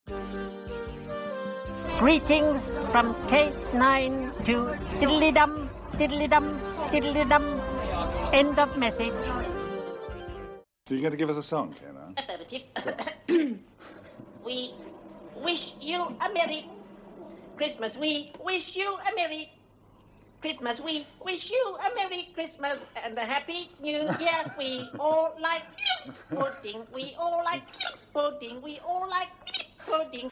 Greetings from K9 to diddly-dum, diddly-dum, diddly-dum. End of message. Are you going to give us a song, Kena? Affirmative. We wish you a Merry Christmas. We wish you a Merry Christmas. We wish you a Merry Christmas and a Happy New Year. We all like pudding. We all like pudding. We all like pudding.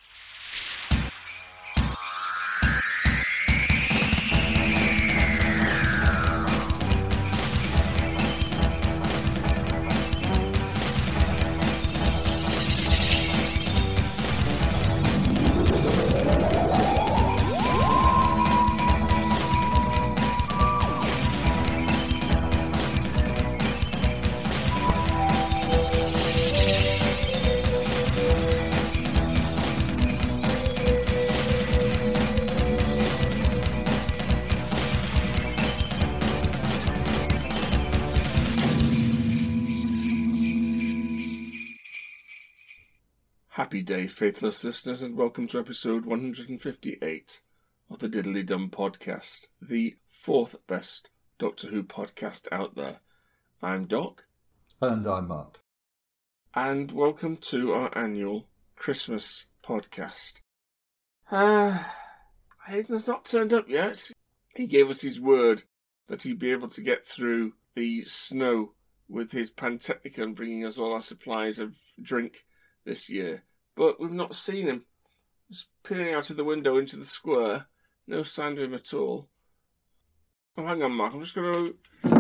Happy day, faithless listeners, and welcome to episode 158 of the Diddly Dum podcast, the fourth best Doctor Who podcast out there. I'm Doc. And I'm Mark. And welcome to our annual Christmas podcast. Hayden's not turned up yet. He gave us his word that he'd be able to get through the snow with his Pantechnicon, bringing us all our supplies of drink this year. But we've not seen him. Just peering out of the window into the square. No sign of him at all. Oh, hang on, Mark. I'm just going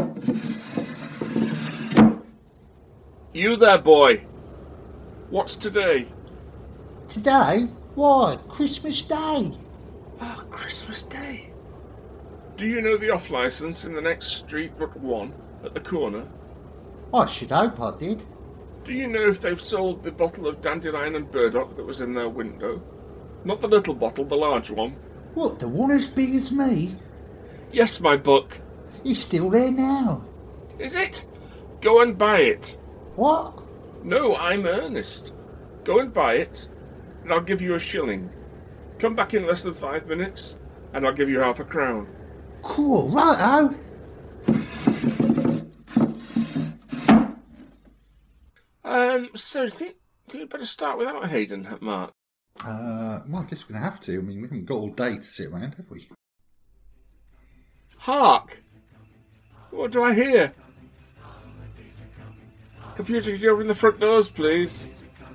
to... You there, boy. What's today? Today? Why? Christmas Day. Oh, Christmas Day. Do you know the off-licence in the next street but one at the corner? I should hope I did. Do you know if they've sold the bottle of dandelion and burdock that was in their window? Not the little bottle, the large one. What, the one as big as me? Yes, my buck. It's still there now. Is it? Go and buy it. What? No, I'm earnest. Go and buy it, and I'll give you a shilling. Come back in less than 5 minutes, and I'll give you half a crown. Cool, righto. So I think you better start without Hayden, Mark. Well, I guess we're going to have to. I mean, we haven't got all day to sit around, have we? Hark! What do I hear? Computer, could you open the front doors, please?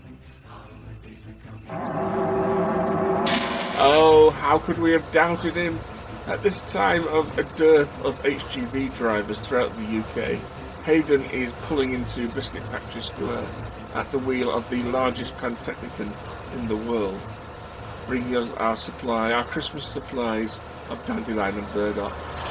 Oh, how could we have doubted him? At this time of a dearth of HGV drivers throughout the UK, Hayden is pulling into Biscuit Factory Square at the wheel of the largest Pantechnicon in the world, bringing us our Christmas supplies of dandelion and burdock.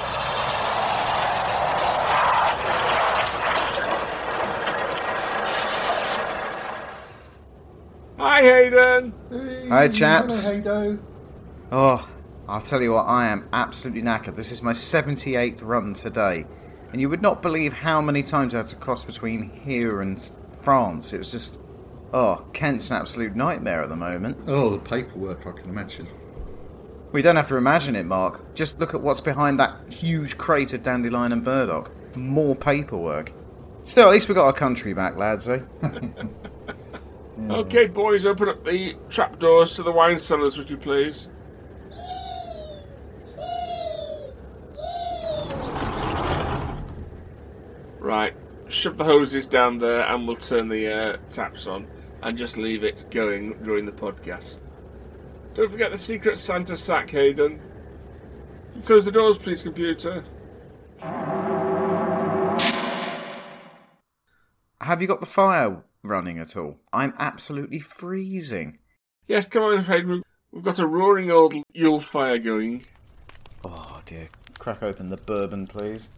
Hi, Hayden! Hey, Hi, chaps. Hello, Haydo. Oh, I'll tell you what, I am absolutely knackered. This is my 78th run today. And you would not believe how many times I had to cross between here and France. It was just... Oh, Kent's an absolute nightmare at the moment. Oh, the paperwork, I can imagine. We don't have to imagine it, Mark. Just look at what's behind that huge crate of dandelion and burdock. More paperwork. Still, at least we got our country back, lads, eh? Okay, boys, open up the trapdoors to the wine cellars, would you please? Right, shove the hoses down there and we'll turn the taps on and just leave it going during the podcast. Don't forget the Secret Santa sack, Hayden. Close the doors, please, computer. Have you got the fire running at all? I'm absolutely freezing. Yes, come on, Hayden. We've got a roaring old Yule fire going. Oh, dear. Crack open the bourbon, please.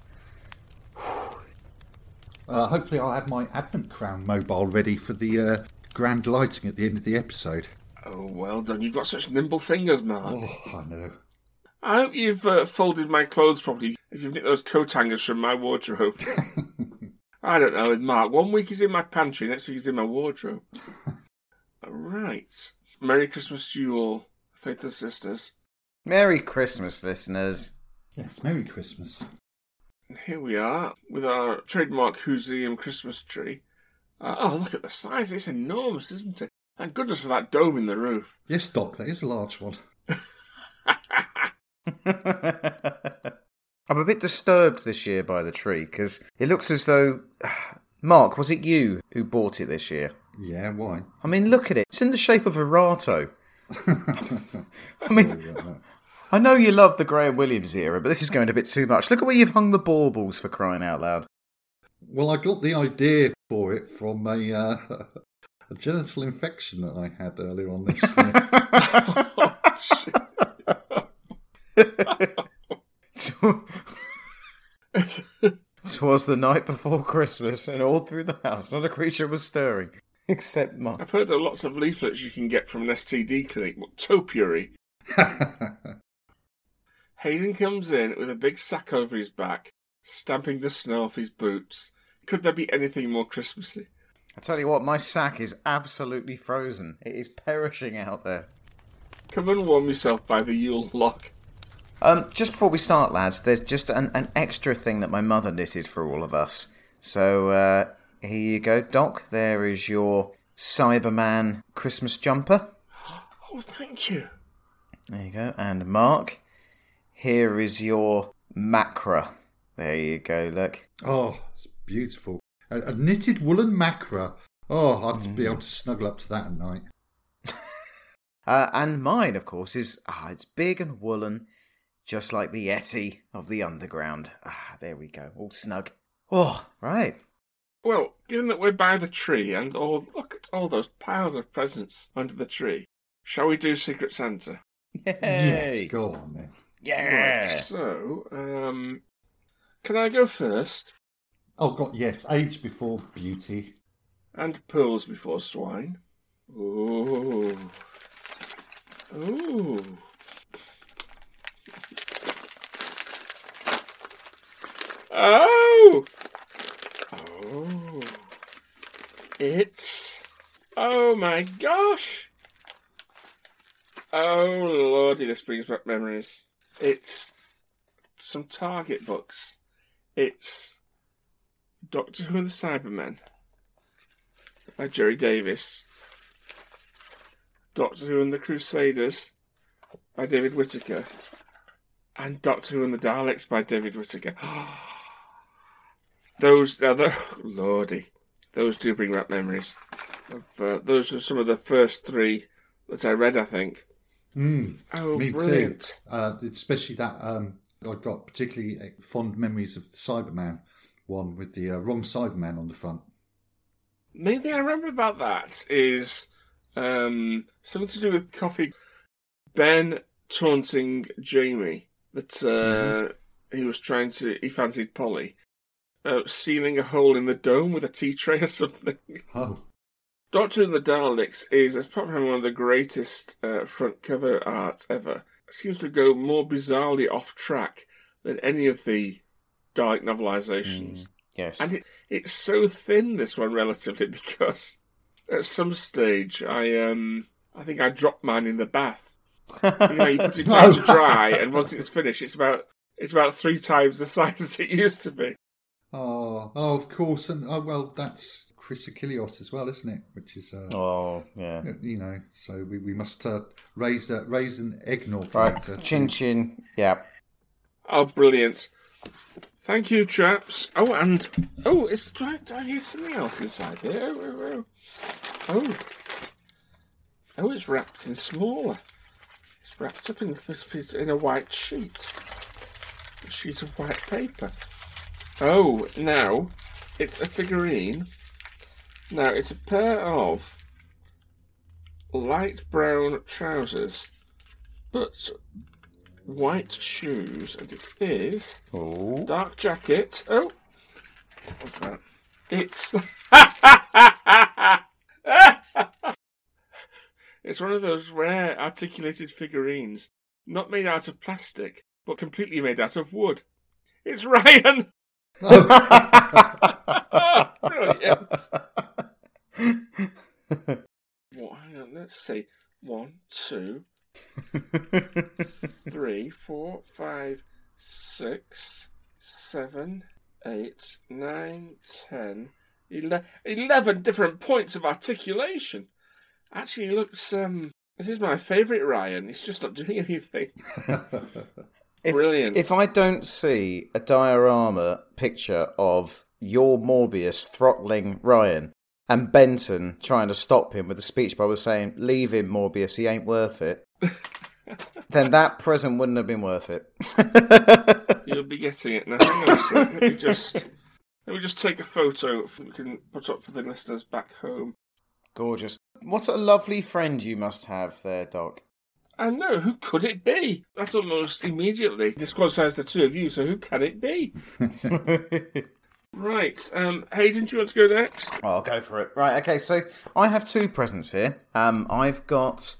Hopefully I'll have my Advent Crown mobile ready for the grand lighting at the end of the episode. Oh, well done. You've got such nimble fingers, Mark. Oh, I know. I hope you've folded my clothes properly if you've nicked those coat hangers from my wardrobe. I don't know, Mark. 1 week he's in my pantry, next week he's in my wardrobe. Right. Merry Christmas to you all, faithful sisters. Merry Christmas, listeners. Yes, Merry Christmas. Here we are with our trademark Whoseum Christmas tree. Look at the size. It's enormous, isn't it? Thank goodness for that dome in the roof. Yes, Doc, that is a large one. I'm a bit disturbed this year by the tree, because it looks as though... Mark, was it you who bought it this year? Yeah, why? I mean, look at it. It's in the shape of a Rato. I mean, I know you love the Graham Williams era, but this is going a bit too much. Look at where you've hung the baubles, for crying out loud. Well, I got the idea for it from a genital infection that I had earlier on this year. Twas the night before Christmas, and all through the house not a creature was stirring, except Mark. I've heard there are lots of leaflets you can get from an STD clinic. What, topiary? Hayden comes in with a big sack over his back, stamping the snow off his boots. Could there be anything more Christmassy? I tell you what, my sack is absolutely frozen. It is perishing out there. Come and warm yourself by the Yule log. Just before we start, lads, there's just an extra thing that my mother knitted for all of us. So, here you go, Doc. There is your Cyberman Christmas jumper. Oh, thank you. There you go. And Mark, here is your macra. There you go, look. Oh, it's beautiful. A knitted woolen macra. Oh, I'd be able to snuggle up to that at night. And mine, of course, is... it's big and woolen, just like the Yeti of the underground. There we go, all snug. Oh, right. Well, given that we're by the tree and look at all those piles of presents under the tree, shall we do Secret Santa? Yay! Yes, go on then. Yeah! Right, so, can I go first? Oh, God, yes. Age before beauty. And pearls before swine. Ooh. Ooh. Oh! Oh. It's... Oh my gosh! Oh lordy, this brings back memories. It's some Target books. It's Doctor Who and the Cybermen by Jerry Davis. Doctor Who and the Crusaders by David Whittaker. And Doctor Who and the Daleks by David Whittaker. Those do bring back memories. Those were some of the first three that I read, I think. Oh, me brilliant. Too. Especially that, I've got particularly fond memories of the Cyberman one with the wrong Cyberman on the front. The main thing I remember about that is something to do with coffee. Ben taunting Jamie that he fancied Polly. Sealing a hole in the dome with a tea tray or something. Oh. Doctor and the Daleks is probably one of the greatest front cover art ever. It seems to go more bizarrely off track than any of the Dalek novelizations. Yes. And it's so thin, this one, relatively, because at some stage I think I dropped mine in the bath. You put it out to dry, and once it's finished, it's about 3 times the size as it used to be. Oh, of course. And that's Chris Achilleos as well, isn't it? Which is yeah. So we must raise an eggnog Right, character. chin chin. Yeah. Oh, brilliant! Thank you, chaps. Oh, and do I hear something else inside here? Oh, it's wrapped in smaller. It's wrapped up in a white sheet. A sheet of white paper. Oh, now it's a figurine. Now it's a pair of light brown trousers, but white shoes, and it is dark jacket. Oh, what's that? It's it's one of those rare articulated figurines, not made out of plastic, but completely made out of wood. It's Ryan. Brilliant. What? Hang on. let's see. 1, 2, 3, 4, 5, 6, 7, 8, 9, 10, 11 different points of articulation. Actually, he looks. This is my favourite Ryan. He's just not doing anything. Brilliant. If I don't see a diorama picture of your Morbius throttling Ryan and Benton trying to stop him with a speech bubble saying, "Leave him, Morbius, he ain't worth it," then that present wouldn't have been worth it. You'll be getting it now. Hang on a sec. Let me just take a photo we can put up for the listeners back home. Gorgeous. What a lovely friend you must have there, Doc. I know, who could it be? That almost immediately disqualifies the two of you, so who can it be? Right, Hayden, do you want to go next? I'll go for it. Right, okay, so I have 2 presents here. I've got...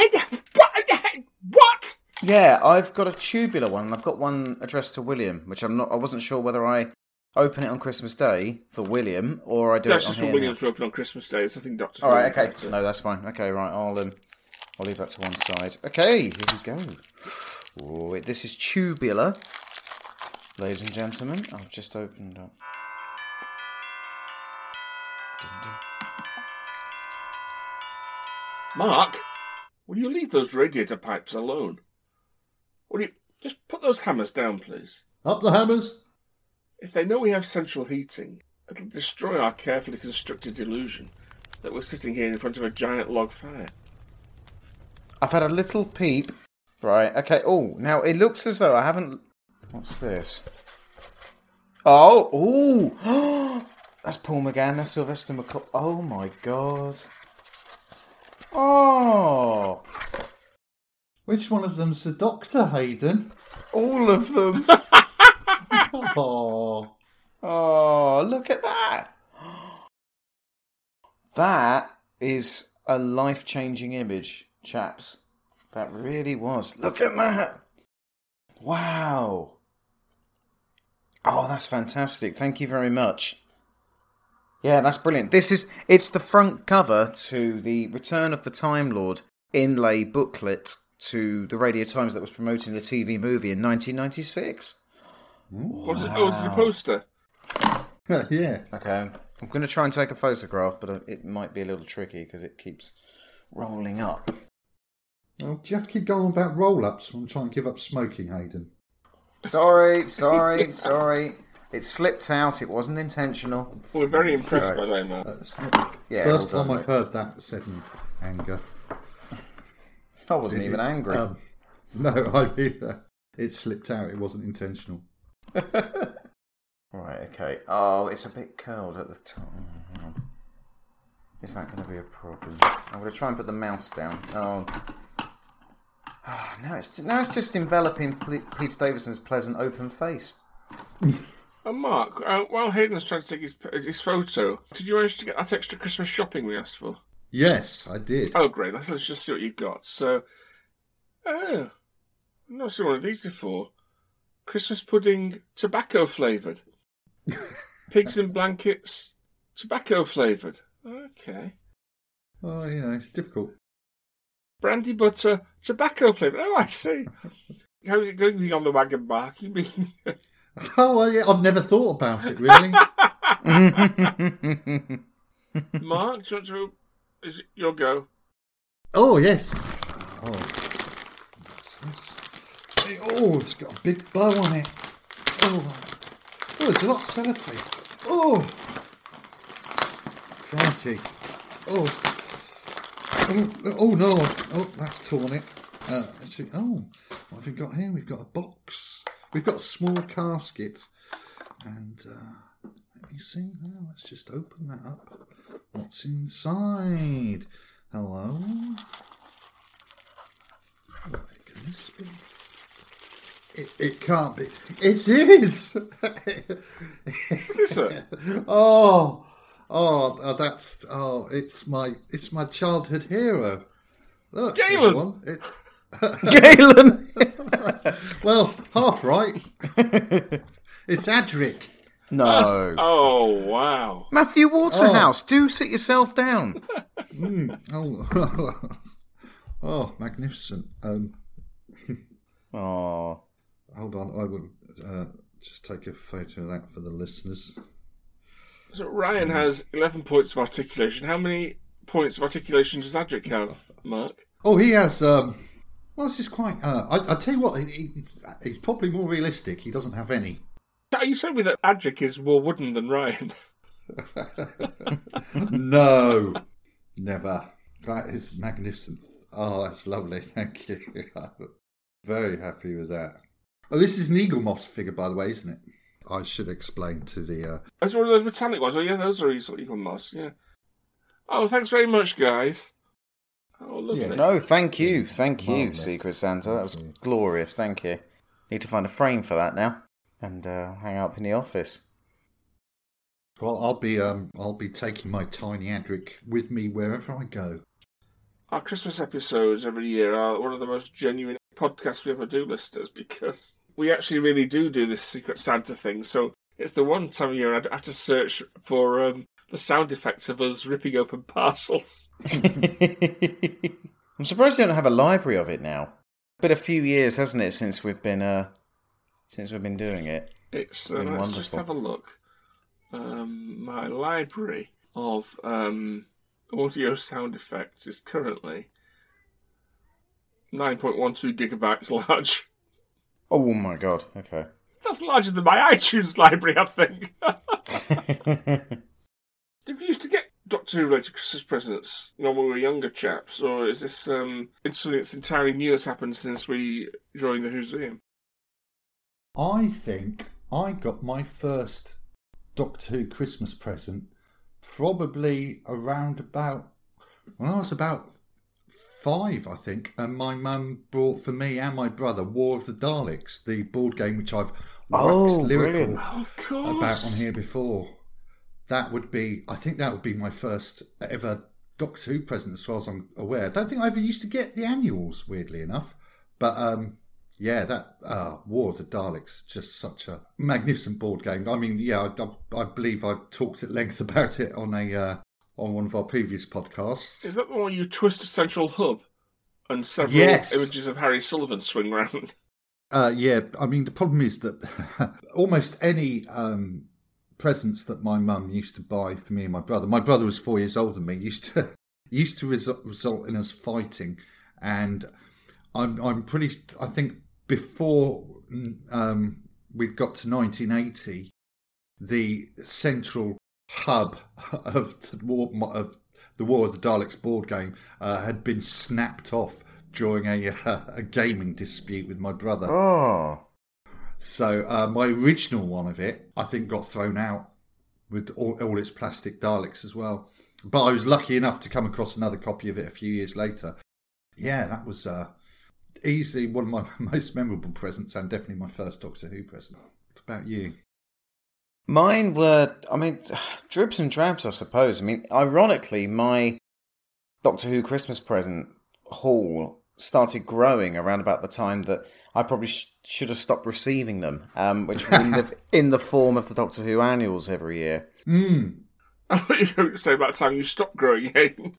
What? Yeah, I've got a tubular one, and I've got one addressed to William, which I wasn't sure whether I open it on Christmas Day for William, or I do That's it on just for here Williams now. to open on Christmas Day. It's nothing Doctor. All right, okay. No, that's fine. Okay, right. I'll leave that to one side. Okay, here we go. Oh, this is tubular, ladies and gentlemen. I've just opened up. Mark, will you leave those radiator pipes alone? Will you just put those hammers down, please? Up the hammers. If they know we have central heating, it'll destroy our carefully constructed illusion that we're sitting here in front of a giant log fire. I've had a little peep. Right, okay. Oh, now it looks as though I haven't... What's this? Oh, that's Paul McGann, that's Sylvester McCoy. Oh my God. Oh. Which one of them's the Doctor, Hayden? All of them. Oh. Oh, look at that. That is a life-changing image, chaps. That really was. Look at that. Wow. Oh, that's fantastic. Thank you very much. Yeah, that's brilliant. It's the front cover to the Return of the Time Lord inlay booklet to the Radio Times that was promoting the TV movie in 1996. Was it? Oh, is it a poster? Yeah. Okay, I'm going to try and take a photograph, but it might be a little tricky because it keeps rolling up. Oh, do you have to keep going about roll-ups? I'm trying to give up smoking, Hayden. Sorry. It slipped out. It wasn't intentional. We're very impressed by that, Mark. That's not the Yeah, first well time done, I've heard that said in anger. I wasn't even angry. No, it slipped out. It wasn't intentional. Right, okay. Oh, it's a bit curled at the top. Hang on. Is that going to be a problem? I'm going to try and put the mouse down. Oh. Now it's just enveloping Pete Davidson's pleasant open face. Mark, while Hayden's trying to take his photo, did you manage to get that extra Christmas shopping we asked for? Yes, I did. Oh, great. Let's just see what you've got. So, I've not seen one of these before. Christmas pudding, tobacco flavoured. Pigs in blankets, tobacco flavoured. Okay. Oh, yeah, it's difficult. Brandy butter, tobacco flavoured. Oh, I see. How's it going on the wagon, Mark? You mean... Oh, well, yeah, I've never thought about it, really. Mark, do you want to... Is it your go? Oh, yes. Oh, it's got a big bow on it. Oh, there's a lot of sellotape. Oh, crikey. Oh no. Oh, that's torn it. Actually, what have we got here? We've got a box. We've got a small casket. And let me see. Now, let's just open that up. What's inside? Hello? Where can this be? It can't be. It is! Is it? It's my childhood hero. Look, Galen! Galen! Well, half right. It's Adric. No. Oh, wow. Matthew Waterhouse, do sit yourself down. Oh, oh, magnificent. Oh. Hold on, I will just take a photo of that for the listeners. So Ryan has 11 points of articulation. How many points of articulation does Adric have, Mark? Oh, he has. Well, this is quite. I tell you what, he's probably more realistic. He doesn't have any. You told me that Adric is more wooden than Ryan. No, never. That is magnificent. Oh, that's lovely. Thank you. Very happy with that. Oh, this is an eagle moss figure, by the way, isn't it? I should explain to the... That's one of those metallic ones. Oh, yeah, those are eagle moss, yeah. Oh, thanks very much, guys. Oh, lovely. Yeah. No, thank you. Thank you, Marvellous. Secret Santa. That was glorious. Thank you. Need to find a frame for that now and hang up in the office. Well, I'll be taking my tiny Adric with me wherever I go. Our Christmas episodes every year are one of the most genuine podcasts we ever do, listeners, because we actually really do this Secret Santa thing. So it's the one time a year I'd have to search for the sound effects of us ripping open parcels. I'm surprised you don't have a library of it now. Been a few years, hasn't it, since we've been doing it? It's been let's wonderful. just have a look. My library of audio sound effects is currently 9.12 gigabytes large. Oh my god, okay. That's larger than my iTunes library, I think. Did you used to get Doctor Who related Christmas presents when we were younger chaps, or is this something that's entirely new that's happened since we joined the Whoseum? I think I got my first Doctor Who Christmas present probably around about when I was about 5, I think, and my mum brought for me and my brother War of the Daleks, the board game which I've waxed lyrical Of course. about on here before. I think that would be my first ever Doctor Who present as far as I'm aware. I don't think I ever used to get the annuals, weirdly enough. But yeah, that War of the Daleks, just such a magnificent board game. I mean, yeah, I believe I've talked at length about it on one of our previous podcasts. Is that the one where you twist a central hub and several images of Harry Sullivan swing round? Yeah, I mean, the problem is that almost any presents that my mum used to buy for me and my brother was 4 years older than me, used to result in us fighting. And I think before we'd got to 1980, the central hub of the War of the Daleks board game had been snapped off during a gaming dispute with my brother. Oh. So my original one of it, I think, got thrown out with all its plastic Daleks as well. But I was lucky enough to come across another copy of it a few years later. Yeah, that was easily one of my most memorable presents and definitely my first Doctor Who present. What about you? Mine were, dribs and drabs, I suppose. I mean, ironically, my Doctor Who Christmas present haul started growing around about the time that I probably should have stopped receiving them, which was in the form of the Doctor Who annuals every year. I thought you were going to say about the time you stopped growing again.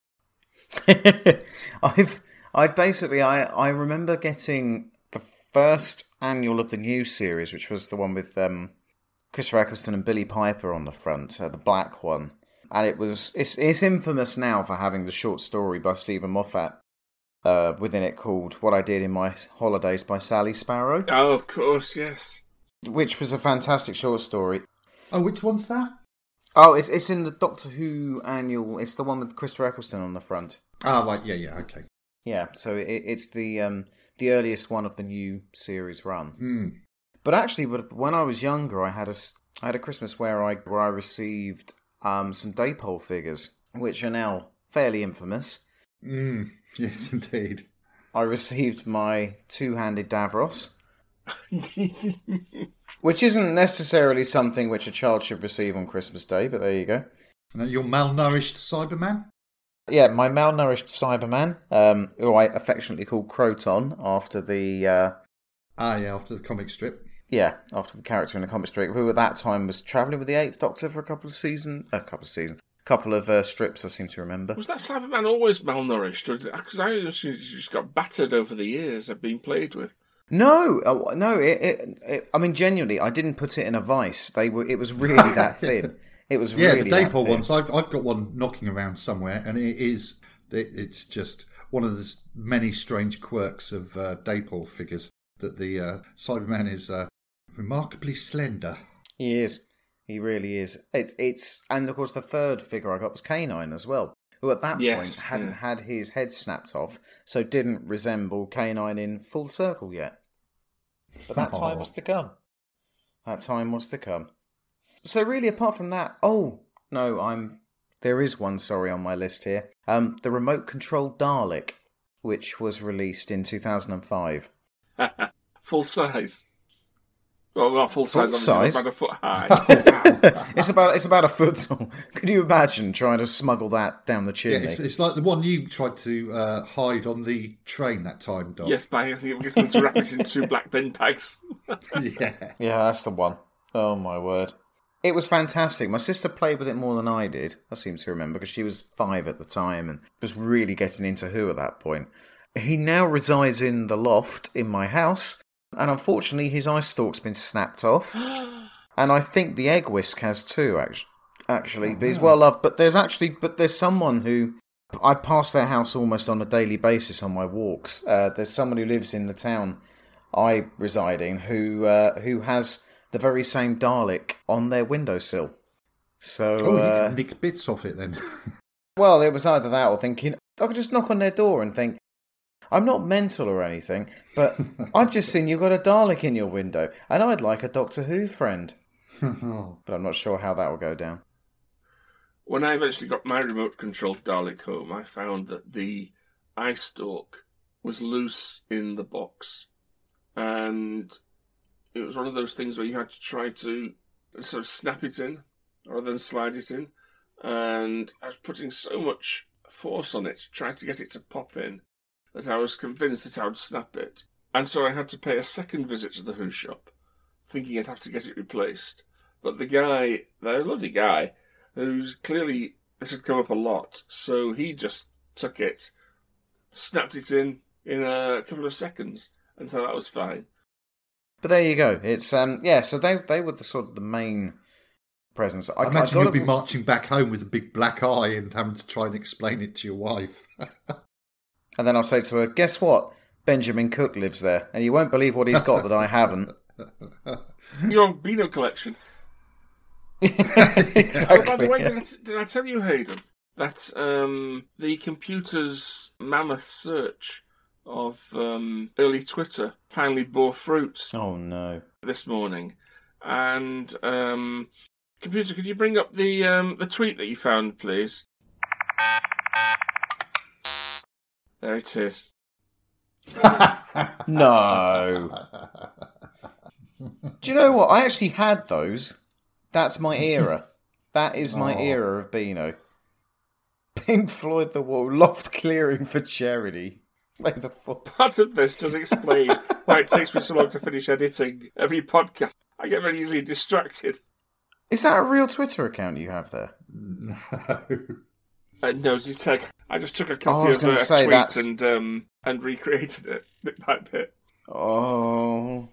I remember getting the first annual of the new series, which was the one with Christopher Eccleston and Billy Piper on the front, the black one. And it's infamous now for having the short story by Stephen Moffat within it called What I Did in My Holidays by Sally Sparrow. Oh, of course, yes. Which was a fantastic short story. Oh, which one's that? Oh, it's in the Doctor Who annual. It's the one with Christopher Eccleston on the front. Ah, right, yeah, okay. Yeah, so it's the earliest one of the new series run. Mm. But actually, when I was younger, I had a Christmas where I received some Daypole figures, which are now fairly infamous. Yes, indeed. I received my two-handed Davros, which isn't necessarily something which a child should receive on Christmas Day, but there you go. And your malnourished Cyberman? Yeah, my malnourished Cyberman, who I affectionately call Croton after the... after the comic strip. Yeah, after the character in the comic strip, who at that time was travelling with the Eighth Doctor for a couple of strips, I seem to remember. Was that Cyberman always malnourished? Because I just got battered over the years I've been played with. No. I mean, genuinely, I didn't put it in a vice. It was really that thin. It was really the Dapol ones. I've got one knocking around somewhere, and it's just one of the many strange quirks of Dapol figures that the Cyberman is remarkably slender. He is. He really is. And of course the third figure I got was K9 as well, who at that point hadn't had his head snapped off, so didn't resemble K9 in full circle yet. But that time was to come. So really, apart from that, there is one, on my list here. The remote control Dalek, which was released in 2005. Full size. Well, not full size. About a foot high. It's about a foot tall. Could you imagine trying to smuggle that down the chimney? Yeah, it's like the one you tried to hide on the train that time, Doc. Yes, by getting them to wrap it in 2 black bin bags. Yeah, that's the one. Oh my word. It was fantastic. My sister played with it more than I did, I seem to remember, because she was 5 at the time and was really getting into Who at that point. He now resides in the loft in my house, and unfortunately his eye stalk's been snapped off. And I think the egg whisk has too, actually. But he's well loved. But there's someone who... I pass their house almost on a daily basis on my walks. There's someone who lives in the town I reside in who has the very same Dalek on their windowsill. So, you can nick bits off it then. Well, it was either that or thinking, I could just knock on their door and think, I'm not mental or anything, but I've just seen you've got a Dalek in your window, and I'd like a Doctor Who friend. But I'm not sure how that will go down. When I eventually got my remote-controlled Dalek home, I found that the eye stalk was loose in the box. And it was one of those things where you had to try to sort of snap it in, rather than slide it in. And I was putting so much force on it to try to get it to pop in that I was convinced that I would snap it. And so I had to pay a second visit to the Who shop, thinking I'd have to get it replaced. But the lovely guy, who's clearly, this had come up a lot, so he just took it, snapped it in a couple of seconds, and so that was fine. But there you go. It's so they were the sort of the main presence. I imagine you'll be marching back home with a big black eye and having to try and explain it to your wife. And then I'll say to her, guess what? Benjamin Cook lives there, and you won't believe what he's got that I haven't. Your Beano collection. Exactly. Oh, by the way, did I tell you, Hayden, that the computer's mammoth search of early Twitter finally bore fruit? Oh no! This morning, and computer, could you bring up the tweet that you found, please? There it is. No. Do you know what? I actually had those. That's my era. That is my era of Beano. Pink Floyd The Wall, loft clearing for charity. Play the fuck. Part of this does explain why it takes me so long to finish editing every podcast. I get very easily distracted. Is that a real Twitter account you have there? No. Nosy Tech. I just took a copy of a tweet and recreated it bit by bit. Oh.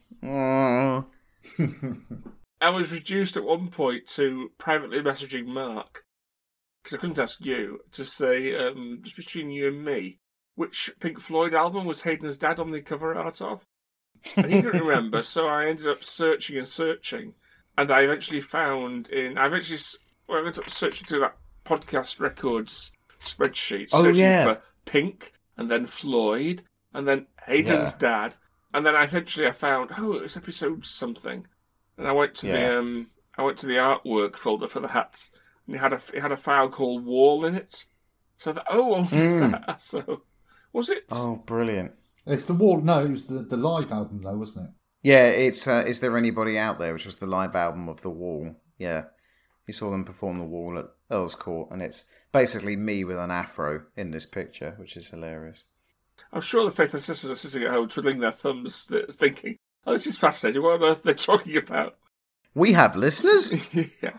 I was reduced at one point to privately messaging Mark, because I couldn't ask you, to say, just between you and me, which Pink Floyd album was Hayden's dad on the cover art of? And he couldn't remember, so I ended up searching, and I eventually I went up searching through that podcast records spreadsheet, searching for Pink, and then Floyd, and then Hayden's dad, and then eventually I found, it's episode something. And I went to the artwork folder for the hats, and it had a file called Wall in it. So I thought, that. So was it? Oh, brilliant! It's the Wall. No, it was the live album, though, wasn't it? Yeah, it's Is There Anybody Out There, which was the live album of The Wall. Yeah, you saw them perform The Wall at Earl's Court, and it's basically me with an afro in this picture, which is hilarious. I'm sure the Faithless Sisters are sitting at home twiddling their thumbs, thinking, Oh, this is fascinating. What on earth are they talking about? We have listeners? Yeah.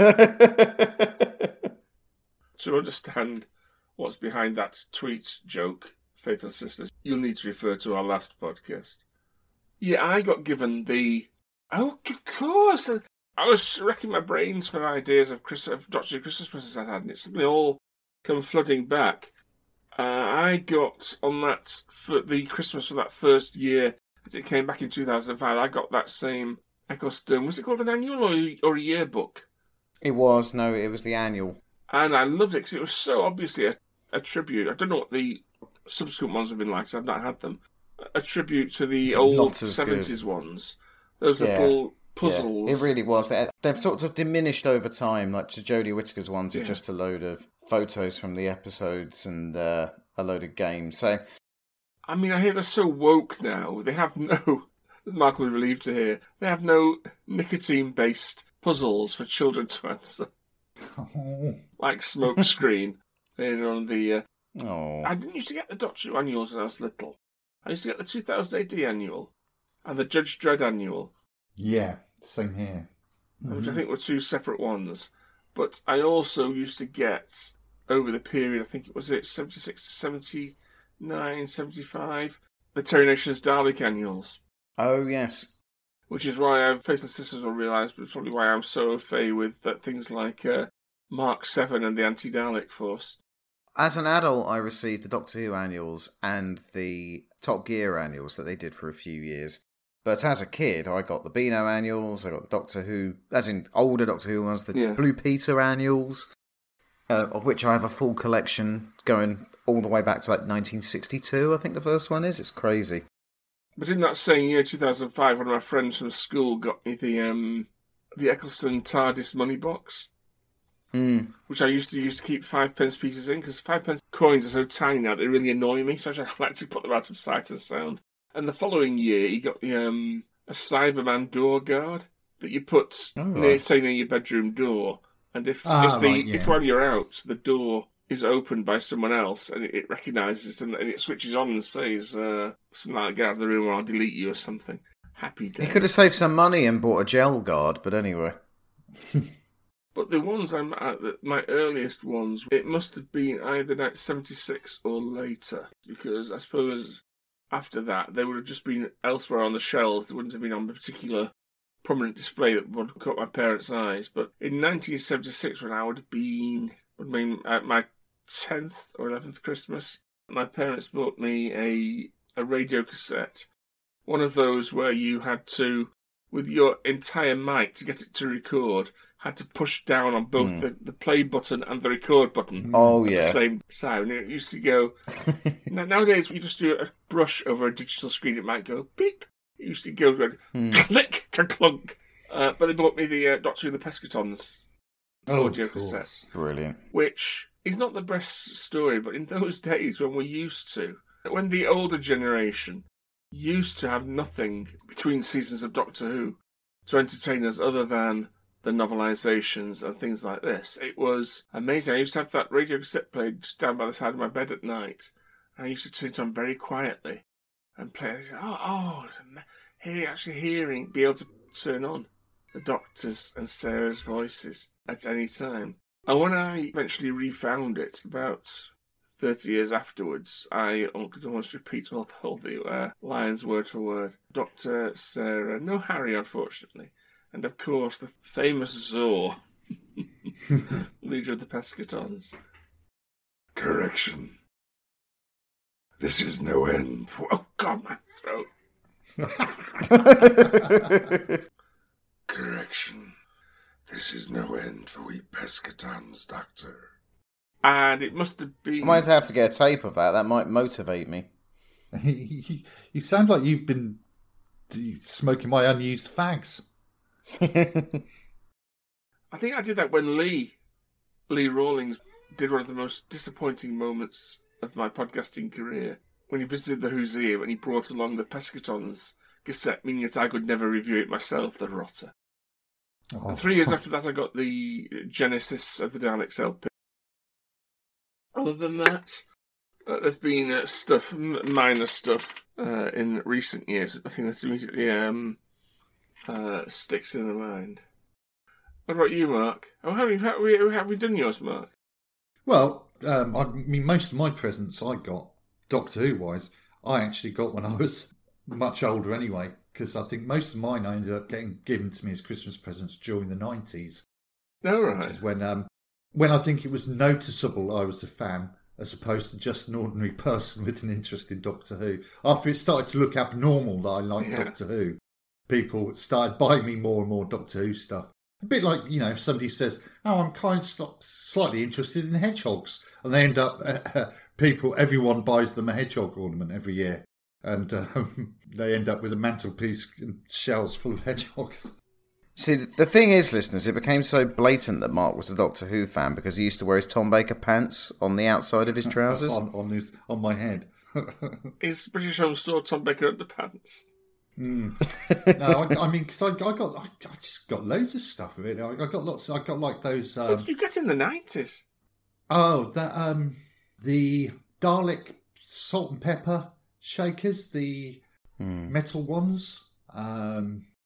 To understand what's behind that tweet joke, Faithful Sisters, you'll need to refer to our last podcast. Yeah, I got given the... Oh, of course! I was racking my brains for ideas of Doctor Who Christmas presents I had, and it's suddenly all come flooding back. I got on that, for the Christmas for that first year, as it came back in 2005, I got that same Eccleston. Was it called an annual or a yearbook? It was the annual. And I loved it because it was so obviously a tribute. I don't know what the subsequent ones have been like, so I've not had them. A tribute to the old 70s ones. Those little puzzles. Yeah, it really was. They've sort of diminished over time, like to Jodie Whittaker's ones are just a load of photos from the episodes and a load of games. So, I mean, I hear they're so woke now. They have no... Mark will be relieved to hear. They have no nicotine-based puzzles for children to answer. Oh. Like Smokescreen. On the... oh. I didn't used to get the Doctor Who annuals when I was little. I used to get the 2000 AD annual and the Judge Dredd annual. Yeah, same here. Which I think were two separate ones. But I also used to get, over the period, I think it was 76 to 79, 75, the Terry Nations Dalek annuals. Oh, yes. Which is why Faithful Sisters will realise, but it's probably why I'm so au fait with things like Mark 7 and the Anti-Dalek Force. As an adult, I received the Doctor Who annuals and the Top Gear annuals that they did for a few years. But as a kid, I got the Beano annuals, I got the Doctor Who, as in older Doctor Who ones, the Blue Peter annuals, of which I have a full collection going all the way back to like 1962, I think the first one is. It's crazy. But in that same year, 2005, one of my friends from school got me the Eccleston TARDIS money box. Which I used to keep 5p pieces in, because 5p coins are so tiny now they really annoy me, so I like to put them out of sight and sound. And the following year, he got me a Cyberman door guard that you put near your bedroom door, and if while you're out, the door is opened by someone else, and it recognises and it switches on and says something like "Get out of the room, or I'll delete you" or something. Happy day. He could have saved some money and bought a gel guard, but anyway. But the ones I'm at, my earliest ones, it must have been either 1976 or later, because I suppose after that they would have just been elsewhere on the shelves. They wouldn't have been on a particular prominent display that would have caught my parents' eyes. But in 1976, when I would have been at my 10th or 11th Christmas, my parents bought me a radio cassette. One of those where you had to, with your entire mic to get it to record, had to push down on both the play button and the record button at the same time. It used to go... Nowadays, you just do a brush over a digital screen, it might go beep. It used to go click, clunk. But they bought me the Doctor Who the Pescatons audio cassette. Brilliant. Which is not the best story, but in those days when the older generation used to have nothing between seasons of Doctor Who to entertain us other than the novelisations and things like this. It was amazing. I used to have that radio cassette played just down by the side of my bed at night. And I used to turn it on very quietly and play. Be able to turn on the Doctor's and Sarah's voices at any time. And when I eventually refound it, about 30 years afterwards, I could almost repeat all the lines word for word. Dr. Sarah, no Harry, unfortunately. And of course, the famous Zor, leader of the Pescatons. Correction. This is no end for... Oh, God, my throat. Correction. This is no end for we Pescatons, Doctor. And it must have been... I might have to get a tape of that. That might motivate me. You sound like you've been smoking my unused fags. I think I did that when Lee Rawlings did one of the most disappointing moments of my podcasting career, when he visited the Museum and he brought along the Pescatons cassette, meaning that I could never review it myself, the rotter. Oh. And 3 years after that I got the Genesis of the Daleks LP. Other than that, There's been minor stuff in recent years. I think that's immediately sticks in the mind. What about you, Mark? Have we done yours, Mark? Well, I mean, most of my presents I got, Doctor Who-wise, I actually got when I was much older anyway, because I think most of mine I ended up getting given to me as Christmas presents during the 90s. Oh, right. Which is when I think it was noticeable I was a fan, as opposed to just an ordinary person with an interest in Doctor Who. After it started to look abnormal that I liked Doctor Who, people started buying me more and more Doctor Who stuff. A bit like, if somebody says, oh, I'm kind of slightly interested in hedgehogs. And they end up, everyone buys them a hedgehog ornament every year. And they end up with a mantelpiece and shelves full of hedgehogs. See, the thing is, listeners, it became so blatant that Mark was a Doctor Who fan because he used to wear his Tom Baker pants on the outside of his trousers. on my head. Is British Home Store Tom Baker underpants? No, I mean, because I just got loads of stuff of it. I got lots. I got like those. What did you get in the 90s? Oh, the Dalek salt and pepper shakers, the metal ones. I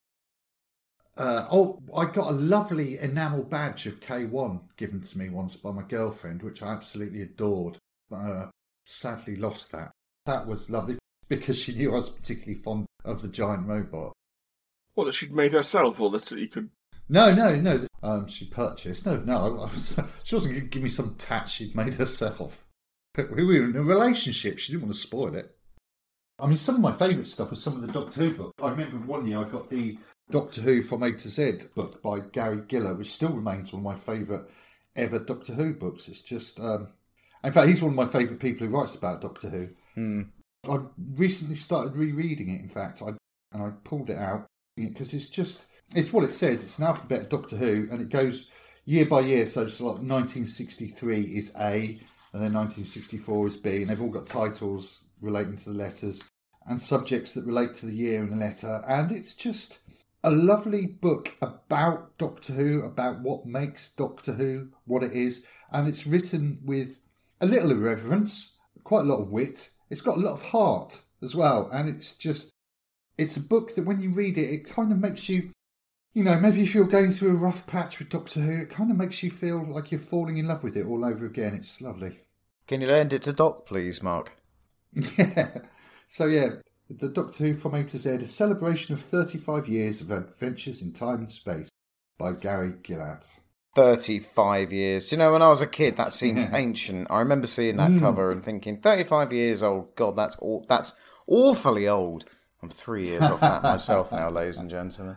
got a lovely enamel badge of K1 given to me once by my girlfriend, which I absolutely adored. Sadly lost that. That was lovely because she knew I was particularly fond of the giant robot. What, that she'd made herself, or that you could... No. She purchased. No. She wasn't going to give me some tat she'd made herself. We were in a relationship. She didn't want to spoil it. I mean, some of my favourite stuff was some of the Doctor Who books. I remember one year I got the Doctor Who from A to Z book by Gary Giller, which still remains one of my favourite ever Doctor Who books. It's just... in fact, he's one of my favourite people who writes about Doctor Who. I recently started rereading it, in fact, and I pulled it out because it's what it says. It's an alphabet of Doctor Who, and it goes year by year. So it's like 1963 is A, and then 1964 is B, and they've all got titles relating to the letters and subjects that relate to the year and the letter. And it's just a lovely book about Doctor Who, about what makes Doctor Who what it is. And it's written with a little irreverence, quite a lot of wit. It's got a lot of heart as well. And it's a book that when you read it, it kind of makes you, maybe if you're going through a rough patch with Doctor Who, it kind of makes you feel like you're falling in love with it all over again. It's lovely. Can you lend it to Doc, please, Mark? Yeah. So, the Doctor Who from A to Z, a celebration of 35 years of adventures in time and space by Gary Gillard. 35 years. When I was a kid, that seemed ancient. I remember seeing that cover and thinking, 35 years old, God, that's awfully old. I'm 3 years off that myself now, ladies and gentlemen.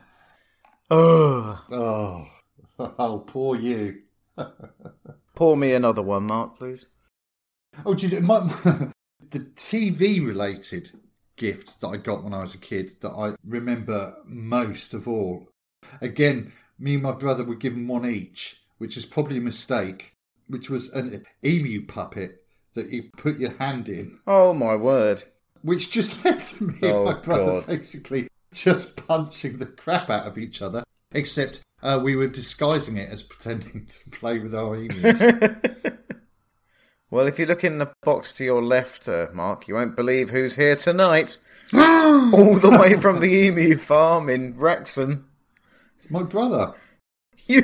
Oh, poor you. Pour me another one, Mark, please. Oh, do you know, the TV-related gift that I got when I was a kid that I remember most of all. Again, me and my brother were given one each, which is probably a mistake, which was an emu puppet that you put your hand in. Oh, my word. Which just led to me and my brother basically just punching the crap out of each other, except we were disguising it as pretending to play with our emus. Well, if you look in the box to your left, Mark, you won't believe who's here tonight. All the way from the emu farm in Wrexham. It's my brother. You...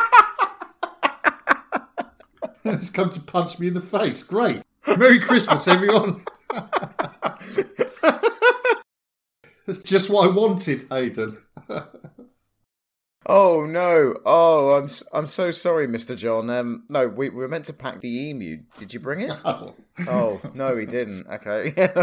He's come to punch me in the face. Great. Merry Christmas, everyone. That's just what I wanted, Hayden. Oh, no. Oh, I'm so sorry, Mr. John. No, we were meant to pack the emu. Did you bring it? No. Oh, no, he didn't. Okay.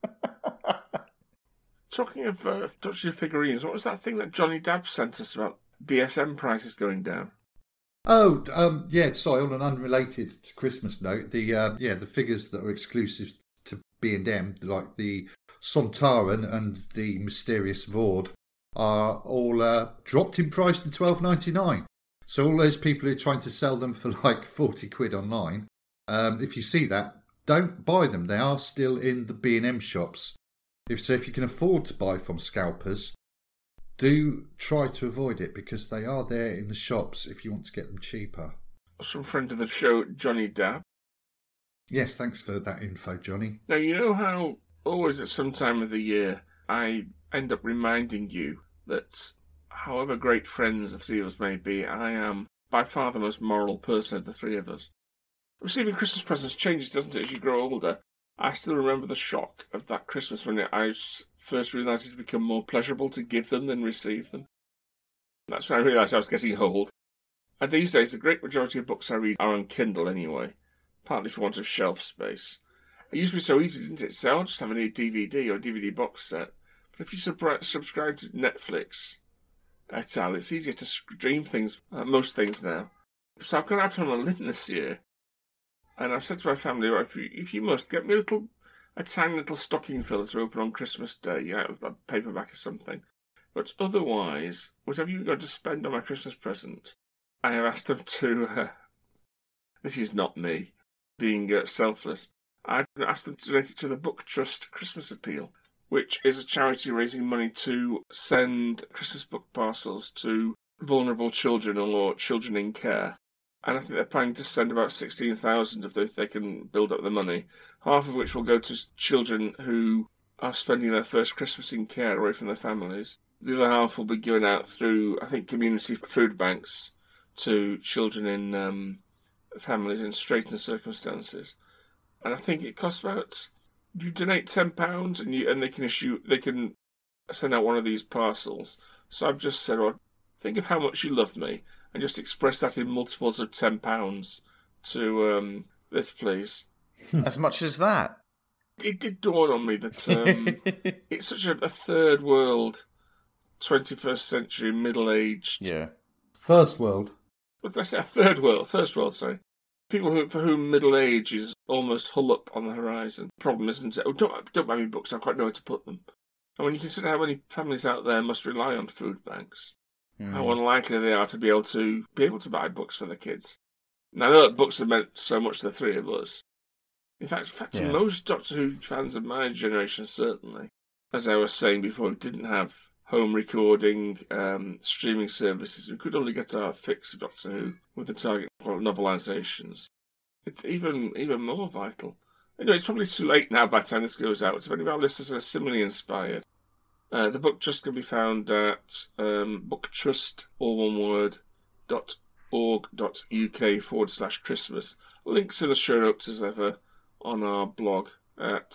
Talking of Doctor Who figurines, what was that thing that Johnny Dabb sent us about BSM prices going down? Oh, sorry, on an unrelated to Christmas note, the figures that are exclusive to B&M, like the Sontaran and the Mysterious Vord, are all dropped in price to £12.99. So all those people who are trying to sell them for like 40 quid online, if you see that, don't buy them. They are still in the B&M shops. If you can afford to buy from scalpers, do try to avoid it because they are there in the shops if you want to get them cheaper. Some friend of the show, Johnny Dabb. Yes, thanks for that info, Johnny. Now, you know how always at some time of the year I end up reminding you that however great friends the three of us may be, I am by far the most moral person of the three of us. Receiving Christmas presents changes, doesn't it, as you grow older? I still remember the shock of that Christmas when I first realised it had become more pleasurable to give them than receive them. That's when I realised I was getting old. And these days, the great majority of books I read are on Kindle anyway, partly for want of shelf space. It used to be so easy, didn't it? Say, I'll just have a DVD or a DVD box set. But if you subscribe to Netflix, it's easier to stream things, most things now. So I've gone out on a limb this year, and I've said to my family, right, if you must, get me a tiny little stocking filler to open on Christmas Day, with a paperback or something. But otherwise, whatever you're going to spend on my Christmas present, I have asked them to, this is not me being selfless, I've asked them to donate it to the Book Trust Christmas Appeal, which is a charity raising money to send Christmas book parcels to vulnerable children or children in care. And I think they're planning to send about 16,000 if they can build up the money, half of which will go to children who are spending their first Christmas in care away from their families. The other half will be given out through, I think, community food banks to children in families in straitened circumstances. And I think it costs about, you donate £10 and they can send out one of these parcels. So I've just said, well, think of how much you love me and just express that in multiples of £10 to this, please. As much as that? It did dawn on me that it's such a third world, 21st century, middle-aged... Yeah. First world. What did I say? First world, sorry. People for whom middle age is almost hull up on the horizon. Problem, isn't it? Oh, don't buy me books, I quite know where to put them. And when you consider how many families out there must rely on food banks, how unlikely they are to be able to buy books for their kids. And I know that books have meant so much to the three of us. In fact, to most Doctor Who fans of my generation, certainly, as I was saying before, we didn't have home recording, streaming services. We could only get our fix of Doctor Who with the target novelisations. It's even more vital. Anyway, it's probably too late now by the time this goes out. If any of our listeners are similarly inspired, the Book Trust can be found at booktrust, all one word, .org.uk/Christmas. Links in the show notes as ever on our blog at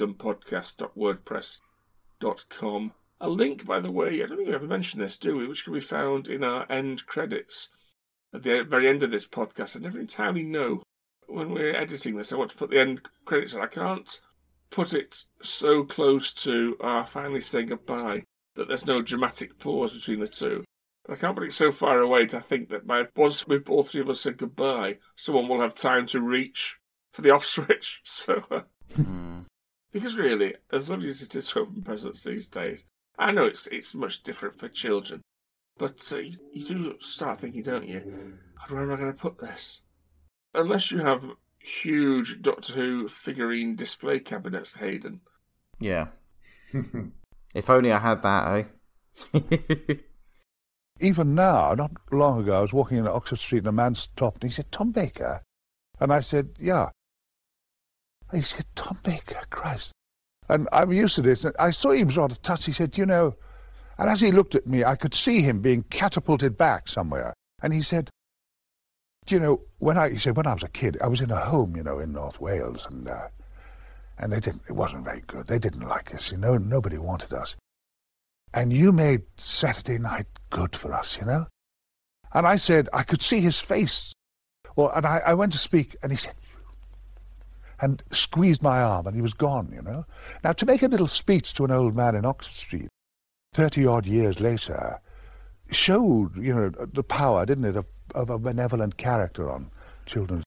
diddlydumpodcast.wordpress.com. A link, by the way, I don't think we ever mentioned this, do we, which can be found in our end credits at the very end of this podcast. I never entirely know when we're editing this. I want to put the end credits on. I can't put it so close to our finally saying goodbye that there's no dramatic pause between the two. And I can't put it so far away to think that once we've all three of us said goodbye, someone will have time to reach for the off switch. So, because really, as lovely as it is to open presents these days, I know it's much different for children, but you do start thinking, don't you, where am I going to put this? Unless you have huge Doctor Who figurine display cabinets, Hayden. Yeah. If only I had that, eh? Even now, not long ago, I was walking in Oxford Street and a man stopped and he said, "Tom Baker?" And I said, "Yeah." He said, "Tom Baker, Christ." And I'm used to this. I saw he was rather touched. He said, and as he looked at me, I could see him being catapulted back somewhere. And he said, when I was a kid, I was in a home, in North Wales, and it wasn't very good. They didn't like us, nobody wanted us. And you made Saturday night good for us, And I said, I could see his face. And I went to speak, and he said, and squeezed my arm, and he was gone, Now, to make a little speech to an old man in Oxford Street, 30-odd years later, showed, the power, didn't it, of a benevolent character on children.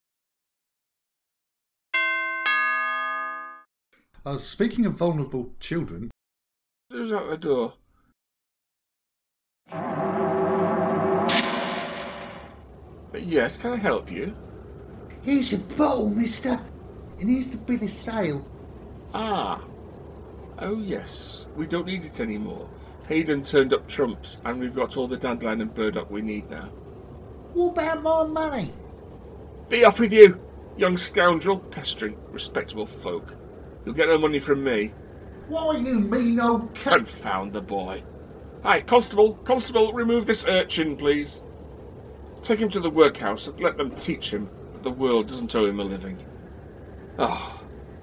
Speaking of vulnerable children... Who's out the door? Yes, can I help you? Here's your bottle, mister. And here's the bill of sale. Ah. Oh, yes. We don't need it anymore. Hayden turned up trumps, and we've got all the dandelion and burdock we need now. What about my money? Be off with you! young scoundrel, pestering respectable folk. You'll get no money from me. Why, you mean old cat? Confound the boy. Hi, Constable, remove this urchin, please. Take him to the workhouse and let them teach him that the world doesn't owe him a living. Oh.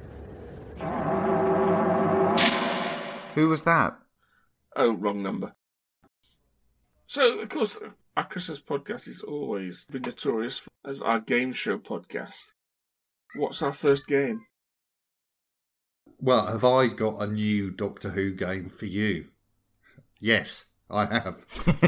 Who was that? Oh, wrong number. So, of course, our Christmas podcast has always been notorious as our game show podcast. What's our first game? Well, have I got a new Doctor Who game for you? Yes, I have.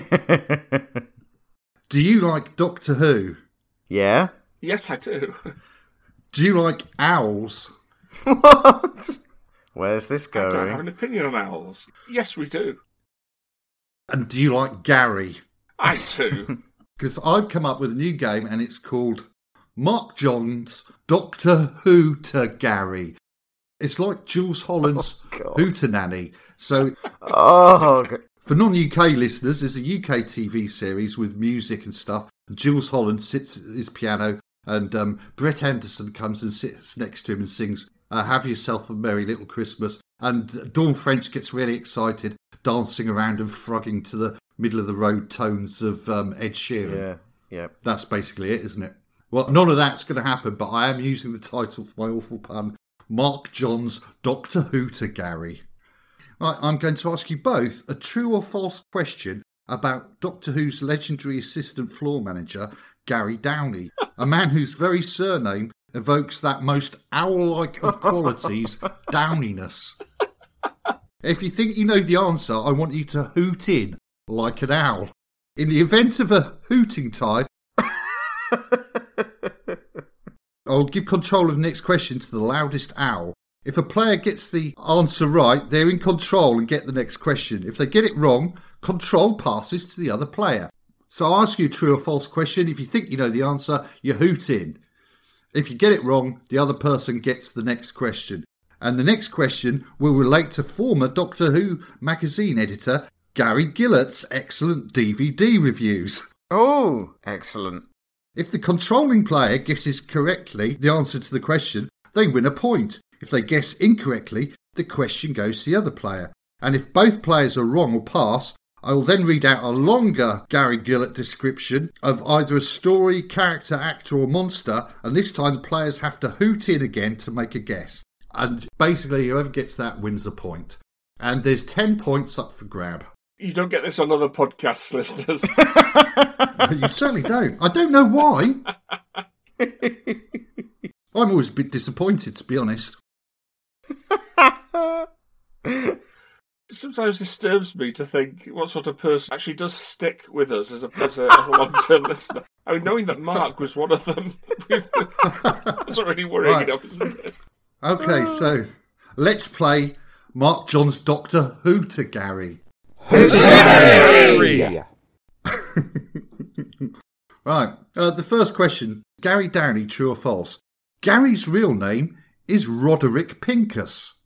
Do you like Doctor Who? Yeah? Yes, I do. Do you like owls? What? Where's this I don't have going? an opinion on owls. Yes, we do. And do you like Gary? I do. Because I've come up with a new game and it's called Mark John's Doctor Who to Gary. It's like Jules Holland's Hootenanny. So, for non-UK listeners, it's a UK TV series with music and stuff. Jules Holland sits at his piano and Brett Anderson comes and sits next to him and sings Have Yourself a Merry Little Christmas. And Dawn French gets really excited, dancing around and frogging to the middle of the road tones of Ed Sheeran. Yeah. That's basically it, isn't it? Well, none of that's going to happen, but I am using the title for my awful pun, Mark John's Doctor Who to Gary. Right, I'm going to ask you both a true or false question about Doctor Who's legendary assistant floor manager, Gary Downey, a man whose very surname evokes that most owl-like of qualities, downiness. If you think you know the answer, I want you to hoot in like an owl. In the event of a hooting tie, I'll give control of the next question to the loudest owl. If a player gets the answer right, they're in control and get the next question. If they get it wrong, control passes to the other player. So I'll ask you a true or false question. If you think you know the answer, you hoot in. If you get it wrong, the other person gets the next question. And the next question will relate to former Doctor Who magazine editor Gary Gillett's excellent DVD reviews. Oh, excellent. If the controlling player guesses correctly the answer to the question, they win a point. If they guess incorrectly, the question goes to the other player. And if both players are wrong or pass, I will then read out a longer Gary Gillett description of either a story, character, actor or monster, and this time the players have to hoot in again to make a guess. And basically whoever gets that wins a point. And there's 10 points up for grab. You don't get this on other podcasts, listeners. You certainly don't. I don't know why. I'm always a bit disappointed, to be honest. It sometimes disturbs me to think what sort of person actually does stick with us as a long-term listener. I mean, knowing that Mark was one of them, that's already worrying enough, isn't it? Okay, so let's play Mark John's Doctor Who to Gary. Right, the first question. Gary Downey, true or false? Gary's real name is Roderick Pincus.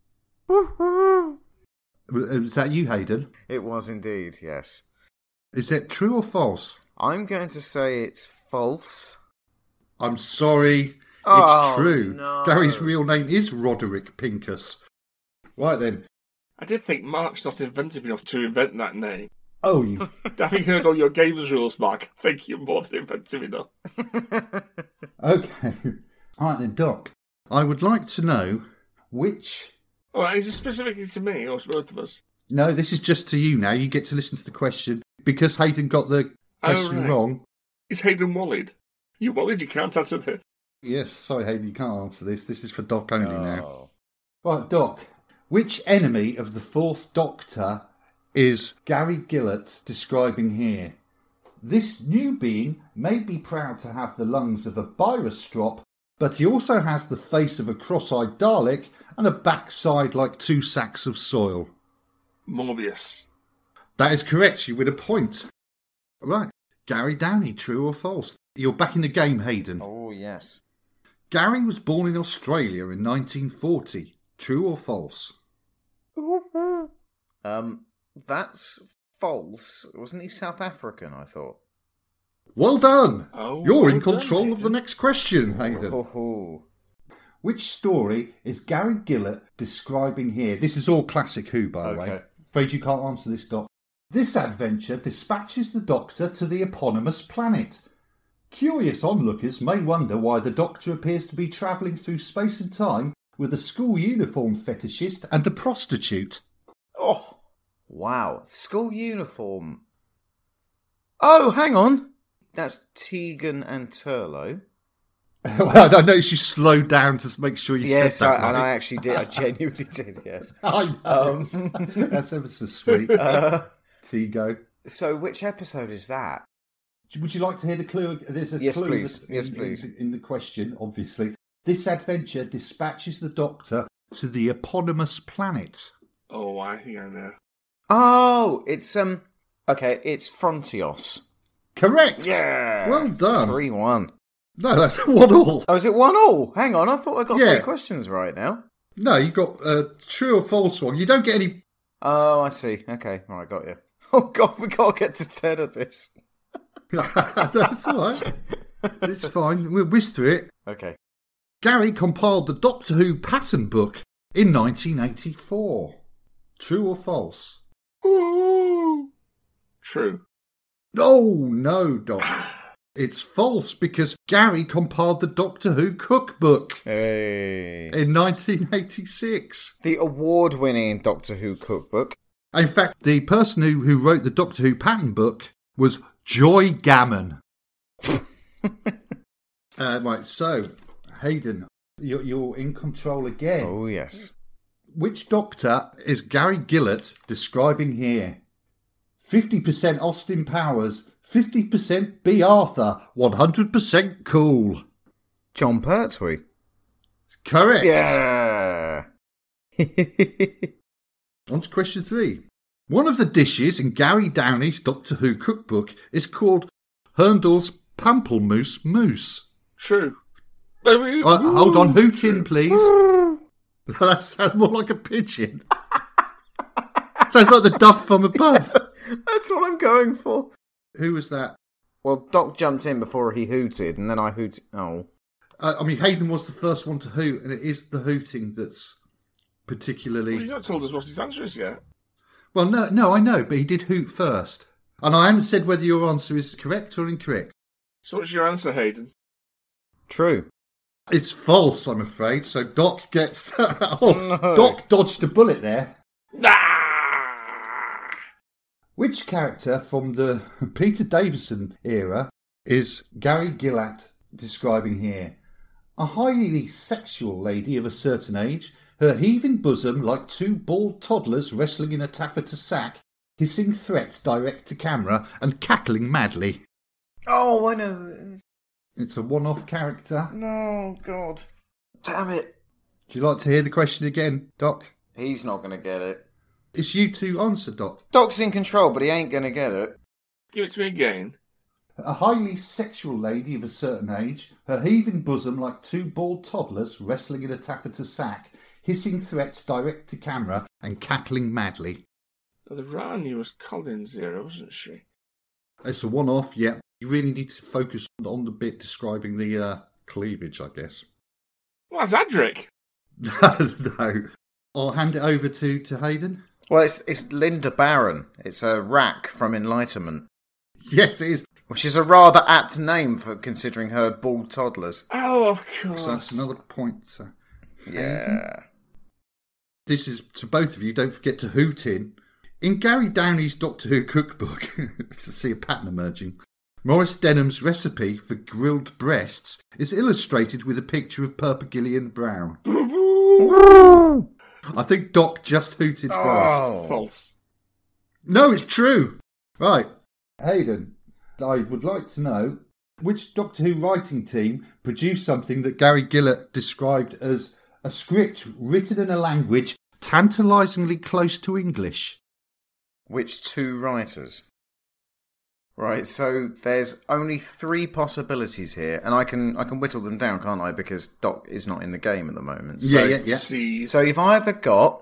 Was that you, Hayden? It was indeed, yes. Is that true or false? I'm going to say it's false. I'm sorry, Oh, it's true. no. Gary's real name is Roderick Pincus. Right then. I did think Mark's not inventive enough to invent that name. Oh, you... Having heard all your games rules, Mark, I think you're more than inventive enough. Okay. Right then, Doc. I would like to know which... All right, is it specifically to me or to both of us? No, this is just to you now. You get to listen to the question. Because Hayden got the question wrong. Is Hayden Wallid? You Wallid, you can't answer this. Yes, sorry, Hayden, you can't answer this. This is for Doc only now. Right, Doc. Which enemy of the Fourth Doctor is Gary Gillett describing here? This new being may be proud to have the lungs of a Byrosstrop, but he also has the face of a cross-eyed Dalek and a backside like 2 sacks of soil. Morbius. That is correct. You win a point. Right. Gary Downey, true or false? You're back in the game, Hayden. Oh, yes. Gary was born in Australia in 1940. True or false? That's false. Wasn't he South African, I thought? Well done. Oh, You're well in done, control of the Hayden. next question, Hayden. Oh. Which story is Gary Gillett describing here? This is all classic Who, by the way. Okay. Afraid you can't answer this, Doc. This adventure dispatches the Doctor to the eponymous planet. Curious onlookers may wonder why the Doctor appears to be travelling through space and time with a school uniform fetishist and a prostitute. Oh, wow. School uniform. Oh, hang on. That's Tegan and Turlo. Well, I noticed you slowed down to make sure you Yes, said that. and I right. actually did. I genuinely did, yes. I know. That's ever so sweet. Tigo. So which episode is that? Would you like to hear the clue? There's a Yes, clue please. that's Yes, please. In the question, obviously. This adventure dispatches the Doctor to the eponymous planet. Oh, I think I know. Oh, it's, okay, it's Frontios. Correct. Yeah. Well done. 3-1. No, that's 1-1. Oh, is it 1-1? Hang on, I thought I got Yeah. 3 questions right now. No, you got true or false one. You don't get any. Oh, I see. Okay, all right, got you. Oh, God, we got to get to 10 of this. That's all right. It's fine. We'll whiz through it. Okay. Gary compiled the Doctor Who pattern book in 1984. True or false? Ooh. True. Oh, no, Doc. It's false because Gary compiled the Doctor Who cookbook Hey. in 1986. The award-winning Doctor Who cookbook. In fact, the person who wrote the Doctor Who pattern book was Joy Gammon. Right, so, Hayden, you're in control again. Oh, yes. Which Doctor is Gary Gillett describing here? 50% Austin Powers, 50% B. Arthur, 100% cool. John Pertwee. Correct. Yeah. On to question 3. One of the dishes in Gary Downey's Doctor Who cookbook is called Hurndall's Pamplemousse Mousse. True. Hold on, hoot in, please. That sounds more like a pigeon. Sounds like the dove from above. That's what I'm going for. Who was that? Well, Doc jumped in before he hooted, and then I hooted. Oh. I mean, Hayden was the first one to hoot, and it is the hooting that's Well, particularly... he's not told us what his answer is yet. Well, no, I know, but he did hoot first. And I haven't said whether your answer is correct or incorrect. So what's your answer, Hayden? True. It's false, I'm afraid, so Doc gets... No. Doc dodged a bullet there. Ah! Which character from the Peter Davison era is Gary Gillett describing here? A highly sexual lady of a certain age, her heaving bosom like 2 bald toddlers wrestling in a taffeta sack, hissing threats direct to camera and cackling madly. Oh, I know. It's a one-off character. No, God. Damn it. Would you like to hear the question again, Doc? He's not going to get it. It's you to answer, Doc. Doc's in control, but he ain't going to get it. Give it to me again. A highly sexual lady of a certain age, her heaving bosom like 2 bald toddlers wrestling in a taffeta sack, hissing threats direct to camera and cackling madly. The Rani was Collins era, wasn't she? It's a one-off, yeah. You really need to focus on the bit describing the cleavage, I guess. Well, that's Adric. No. I'll hand it over to Hayden. Well, it's Linda Barron. It's a rack from Enlightenment, Yes, it is. which is a rather apt name for considering her bald toddlers. Oh, of course. So that's another point. Yeah. This is to both of you. Don't forget to hoot in. In Gary Downey's Doctor Who cookbook, to see a pattern emerging, Maurice Denham's recipe for grilled breasts is illustrated with a picture of Purpagillion Brown. I think Doc just hooted first. Oh. False. No, it's true. Right. Hayden, I would like to know which Doctor Who writing team produced something that Gary Gillett described as a script written in a language tantalisingly close to English. Which 2 writers? Right, so there's only 3 possibilities here, and I can whittle them down, can't I? Because Doc is not in the game at the moment. So, Yeah. See. So you've got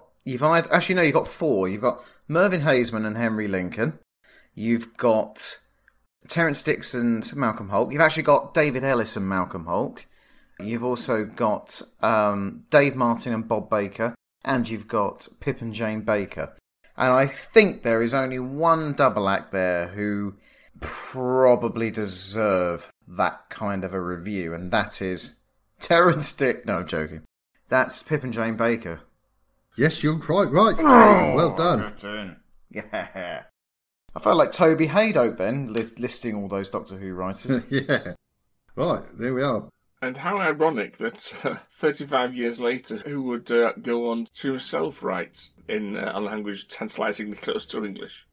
4. You've got Mervyn Haseman and Henry Lincoln. You've got Terrence Dicks and Malcolm Hulke. You've actually got David Ellis and Malcolm Hulke. You've also got Dave Martin and Bob Baker. And you've got Pip and Jane Baker. And I think there is only one double act there who probably deserve that kind of a review, and that is Terrence Dick. No, I'm joking. That's Pip and Jane Baker. Yes, you're quite right. Well done. Yeah. I felt like Toby Hadoke then, listing all those Doctor Who writers. Yeah. Right, there we are. And how ironic that 35 years later, who would go on to himself write in a language tantalisingly close to English.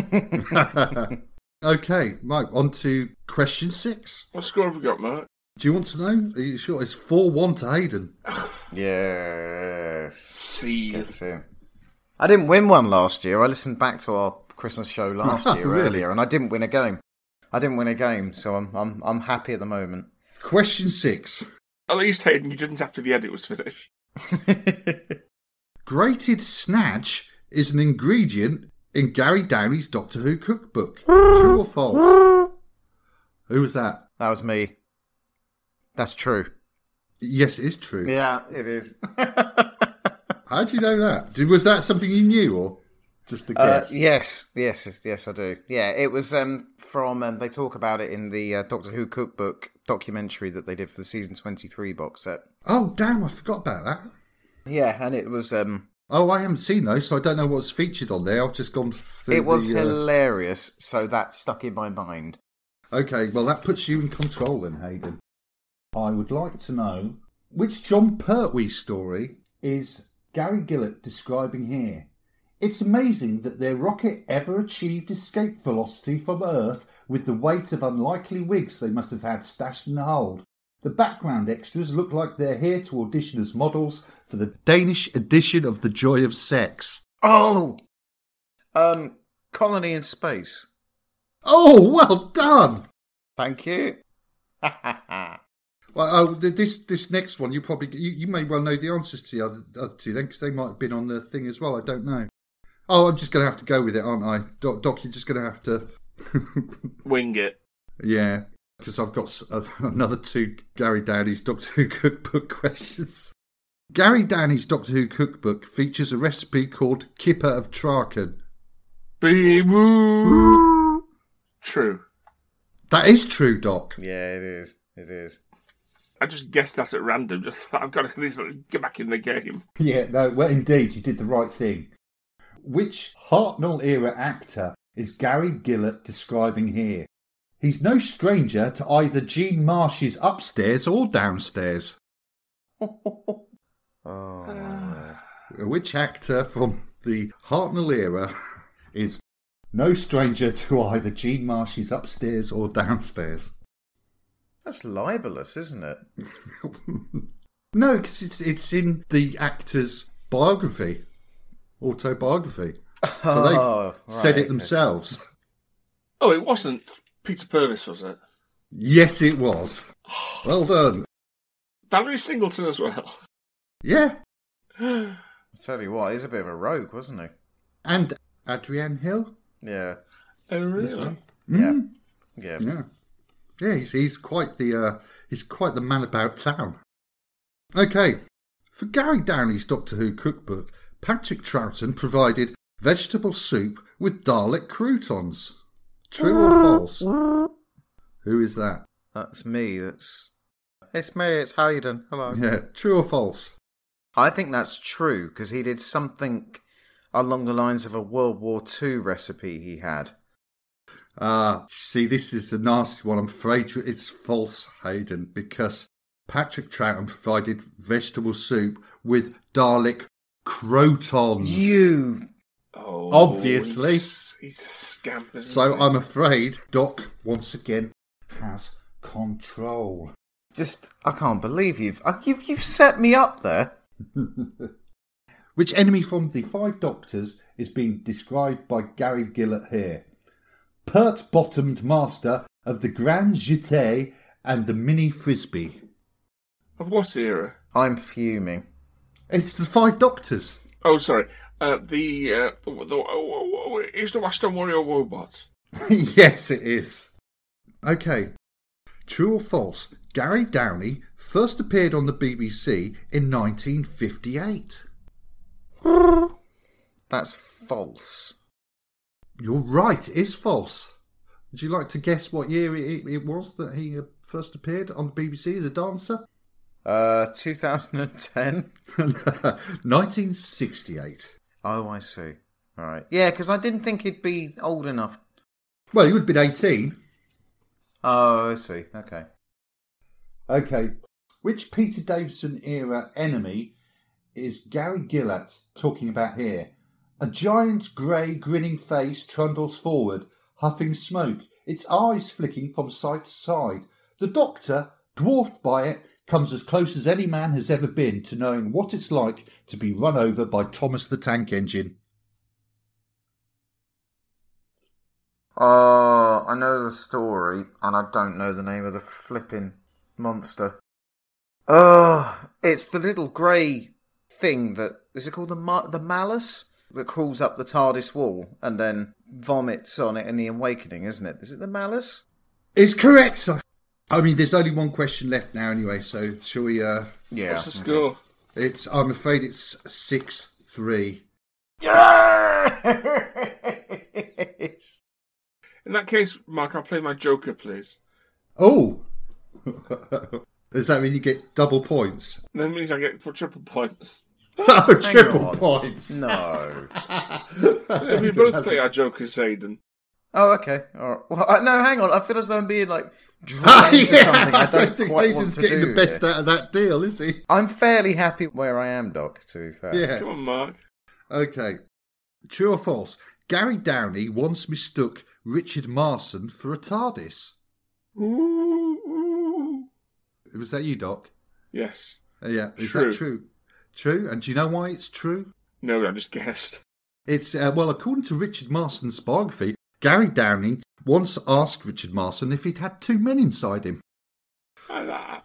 Okay, right, on to question 6. What score have we got, Mark? Do you want to know? Are you sure? It's 4-1 to Hayden. Yes. See. That's it. I didn't win one last year. I listened back to our Christmas show last year Really? earlier, and I didn't win a game. So I'm happy at the moment. Question 6. At least, Hayden, you didn't after the edit was finished. Grated snatch is an ingredient in Gary Downey's Doctor Who cookbook. True or false? Who was that? That was me. That's true. Yes, it is true. Yeah, it is. How do you know that? Was that something you knew, or just a guess? Yes, I do. Yeah, it was from. They talk about it in the Doctor Who cookbook documentary that they did for the season 23 box set. Oh, damn! I forgot about that. Yeah, and it was. Oh, I haven't seen those, so I don't know what's featured on there. I've just gone through. It was hilarious, so that stuck in my mind. Okay, well, that puts you in control then, Hayden. I would like to know which John Pertwee story is Gary Gillett describing here. It's amazing that their rocket ever achieved escape velocity from Earth with the weight of unlikely wigs they must have had stashed in the hold. The background extras look like they're here to audition as models for the Danish edition of The Joy of Sex. Oh! Colony in Space. Oh, well done! Thank you. Well, this next one, you may well know the answers to the other two then, because they might have been on the thing as well. I don't know. Oh, I'm just going to have to go with it, aren't I? Doc, you're just going to have to... Wing it. Yeah, because I've got another 2 Gary Downey's Doctor Who cookbook questions. Gary Downey's Doctor Who cookbook features a recipe called Kipper of Traken. Bee-woo. True. That is true, Doc. Yeah, it is. It is. I just guessed that at random. Just thought, I've got to at least get back in the game. Yeah, no, well, indeed, you did the right thing. Which Hartnell-era actor is Gary Gillett describing here? He's no stranger to either Gene Marsh's upstairs or downstairs. Which actor from the Hartnell era is no stranger to either Gene Marsh's upstairs or downstairs? That's libelous, isn't it? No, because it's in the actor's biography, autobiography. So they've said it themselves. Oh, it wasn't Peter Purvis, was it? Yes, it was. Well done. Valerie Singleton as well. Yeah. I tell you what, he's a bit of a rogue, wasn't he? And Adrienne Hill. Yeah. Oh, really? Mm. Yeah. Yeah, he's quite the man about town. Okay, for Gary Downey's Doctor Who cookbook, Patrick Troughton provided vegetable soup with Dalek croutons. True or false? Who is that? That's me. It's me. It's Hayden. Hello. Yeah, true or false? I think that's true because he did something along the lines of a World War II recipe he had. See, this is a nasty one. I'm afraid it's false, Hayden, because Patrick Troughton provided vegetable soup with Dalek crotons. You! Oh, Obviously. He's a scamp, isn't So he? I'm afraid Doc, once again, has control. I can't believe you've set me up there. Which enemy from the 5 Doctors is being described by Gary Gillett here? Pert-bottomed master of the Grand Jeté and the Mini Frisbee. Of what era? I'm fuming. It's the 5 Doctors. Oh, sorry. Is the Western Warrior Robot? Yes, it is. Okay. True or false? Gary Downey first appeared on the BBC in 1958. That's false. You're right, it is false. Would you like to guess what year it was that he first appeared on the BBC as a dancer? 2010. 1968. Oh, I see. All right. Yeah, because I didn't think he'd be old enough. Well, he would have been 18. Oh, I see. Okay. Okay. Which Peter Davison era enemy is Gary Gillett talking about here? A giant grey grinning face trundles forward, huffing smoke, its eyes flicking from side to side. The Doctor, dwarfed by it, comes as close as any man has ever been to knowing what it's like to be run over by Thomas the Tank Engine. I know the story, and I don't know the name of the flipping monster. It's the little grey thing that... Is it called the Malice? That crawls up the TARDIS wall and then vomits on it in The Awakening, isn't it? Is it the Malice? It's correct. I mean, there's only one question left now anyway, so shall we... Yeah. What's the score? I'm afraid it's 6-3. Yes! In that case, Mark, I'll play my Joker, please. Oh! Does that mean you get double points? That means I get triple points. Oh, triple on. points! No. If we both play our Jokers, Aidan. Oh, okay. All right. Well, no, hang on. I feel as though I'm being, drawn into something I don't think quite Aidan's want to getting do the best here. out of that deal, is he? I'm fairly happy where I am, Doc, to be fair. Yeah. Come on, Mark. Okay. True or false? Gary Downey once mistook Richard Marson for a TARDIS. Ooh. Was that you, Doc? Yes. Yeah. Is True. that true? True. And do you know why it's true? No, I just guessed. It's, according to Richard Marson's biography, Gary Downey once asked Richard Marson if he'd had two men inside him. Like that.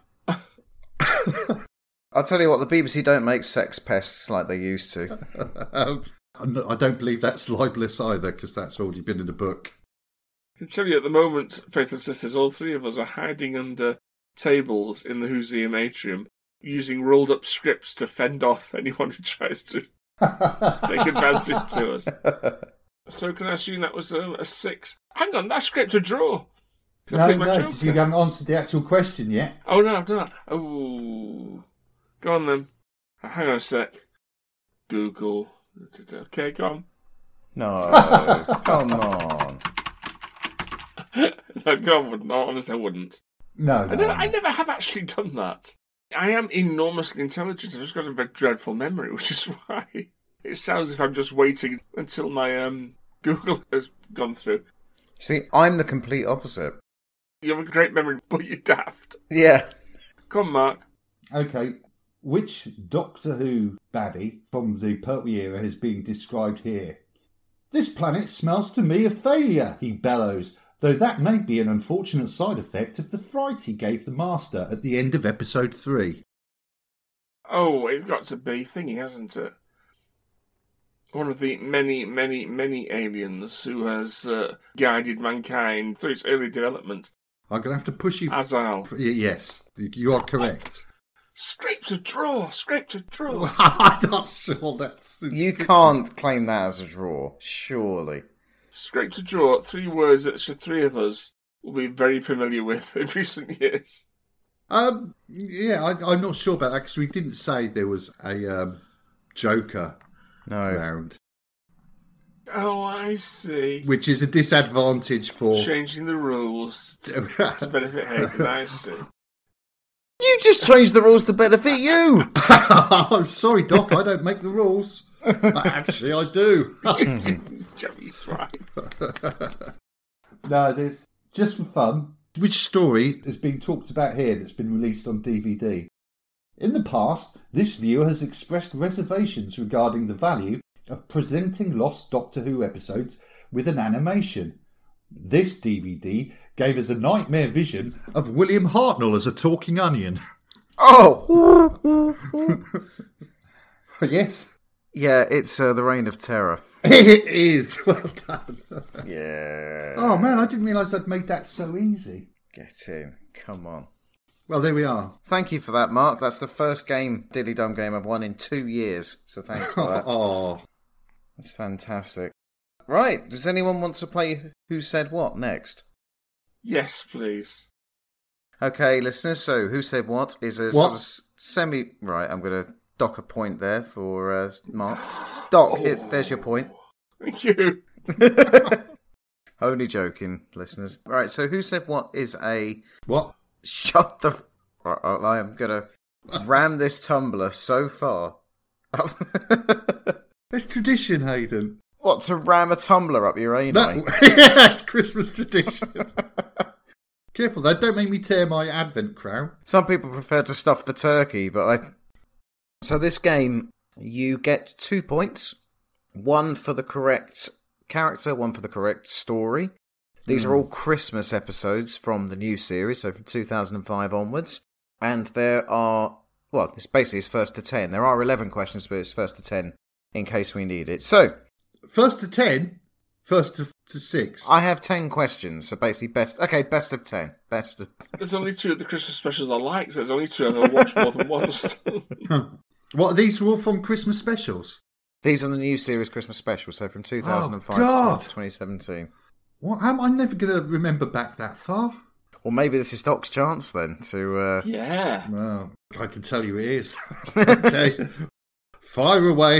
I'll tell you what, the BBC don't make sex pests like they used to. I don't believe that's libelous either, because that's already been in the book. I can tell you at the moment, Faith and Sisters, all three of us are hiding under tables in the Museum atrium, using rolled-up scripts to fend off anyone who tries to make advances to us. So can I assume that was a 6? Hang on, that script a draw. No, because you haven't answered the actual question yet. Oh, no, I've done that. Oh. Go on, then. Hang on a sec. Google. Okay, go on. No, come on. No, go on, wouldn't. Honestly, I wouldn't. No. I never have actually done that. I am enormously intelligent. I've just got a very dreadful memory, which is why it sounds as if I'm just waiting until my Google has gone through. See, I'm the complete opposite. You have a great memory, but you're daft. Yeah. Come on, Mark. Okay. Which Doctor Who baddie from the Pertwee era is being described here? This planet smells to me of failure, he bellows, though that may be an unfortunate side effect of the fright he gave the Master at the end of episode 3. Oh, it's got to be thingy, hasn't it? One of the many, many, many aliens who has guided mankind through its early development. I'm going to have to push you... Azal. Yes, you are correct. Scrapes a draw. I'm not sure that's... You can't claim that as a draw, surely. Scrapes a draw, 3 words that the three of us will be very familiar with in recent years. Yeah, I'm not sure about that, because we didn't say there was a Joker round. Oh, I see. Which is a disadvantage for... Changing the rules to benefit Hayden, I see. You just changed the rules to benefit you! I'm sorry, Doc, I don't make the rules. Actually, I do. Jerry's right. No, there's just for fun. Which story is being talked about here that's been released on DVD? In the past, this viewer has expressed reservations regarding the value of presenting lost Doctor Who episodes with an animation. This DVD gave us a nightmare vision of William Hartnell as a talking onion. Oh! Yes. Yeah, it's The Reign of Terror. It is. Well done. Yeah. Oh, man, I didn't realise I'd made that so easy. Get in. Come on. Well, there we are. Thank you for that, Mark. That's the first Dilly Dum game I've won in 2 years. So thanks for that. Oh. That's fantastic. Right. Does anyone want to play Who Said What next? Yes, please. Okay, listeners. So Who Said What is a sort of semi... Right, I'm going to dock a point there for Mark. Doc, there's your point. Thank you. Only joking, listeners. Right, so Who Said What is a... What? Shut the... Right, I am going to ram this tumbler so far. It's tradition, Hayden. What, to ram a tumbler up your anus? No. That's Christmas tradition. Careful, though. Don't make me tear my advent crown. Some people prefer to stuff the turkey, but I... So this game, you get 2 points. 1 for the correct character, 1 for the correct story. These are all Christmas episodes from the new series, so from 2005 onwards. And there are, well, it's first to 10. There are 11 questions, but it's first to 10 in case we need it. So... First to 10? First to 6? I have 10 questions, so basically best of 10. There's only 2 of the Christmas specials I like, so there's only 2 I've ever watched more than once. What, these are all from Christmas specials? These are the new series Christmas specials, so from 2005 to 2017. What? How am I never going to remember back that far? Well, maybe this is Doc's chance then to... Yeah. Well, I can tell you it is. Okay. Fire away.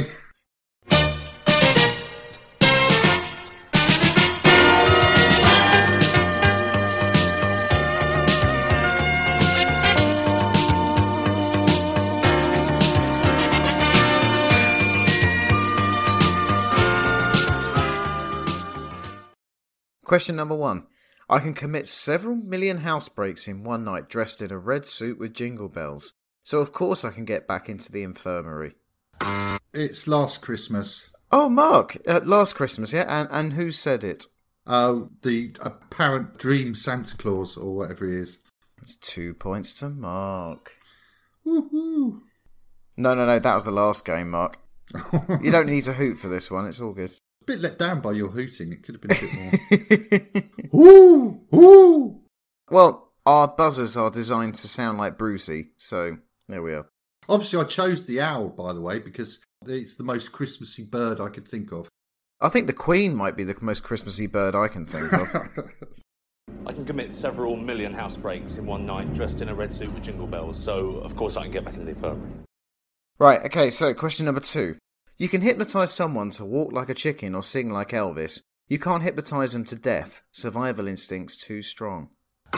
Question number 1. I can commit several million housebreaks in one night dressed in a red suit with jingle bells. So of course I can get back into the infirmary. It's Last Christmas. Oh, Mark. Last Christmas, yeah? And who said it? The apparent dream Santa Claus, or whatever he is. That's 2 points to Mark. Woohoo! No, that was the last game, Mark. You don't need to hoot for this one, it's all good. A bit let down by your hooting. It could have been a bit more. Woo! Woo! Well, our buzzers are designed to sound like Brucey, so there we are. Obviously, I chose the owl, by the way, because it's the most Christmassy bird I could think of. I think the Queen might be the most Christmassy bird I can think of. I can commit several million housebreaks in one night dressed in a red suit with jingle bells, so of course I can get back in the infirmary. Right, okay, so question number 2. You can hypnotise someone to walk like a chicken or sing like Elvis. You can't hypnotise them to death. Survival instinct's too strong.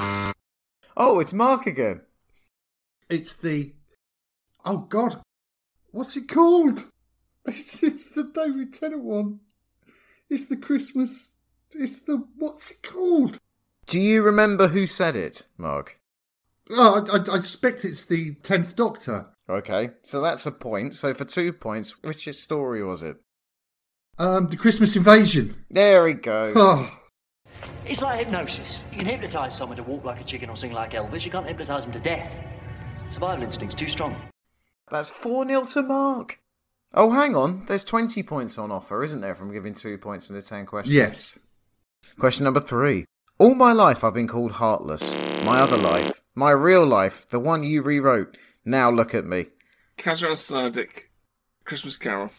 Oh, it's Mark again. It's the... Oh, God. What's it called? It's the David Tennant one. It's the Christmas... It's the... What's it called? Do you remember who said it, Mark? Oh, I suspect it's the 10th Doctor. Okay, so that's a point. So for 2 points, which story was it? The Christmas Invasion. There we go. Oh. It's like hypnosis. You can hypnotise someone to walk like a chicken or sing like Elvis. You can't hypnotise them to death. Survival instinct's too strong. That's 4-0 to Mark. Oh, hang on. There's 20 points on offer, isn't there, from giving 2 points in the 10 questions? Yes. Question number 3. All my life I've been called Heartless. My other life. My real life. The one you rewrote. Now look at me. Kazran Sardik, Christmas Carol.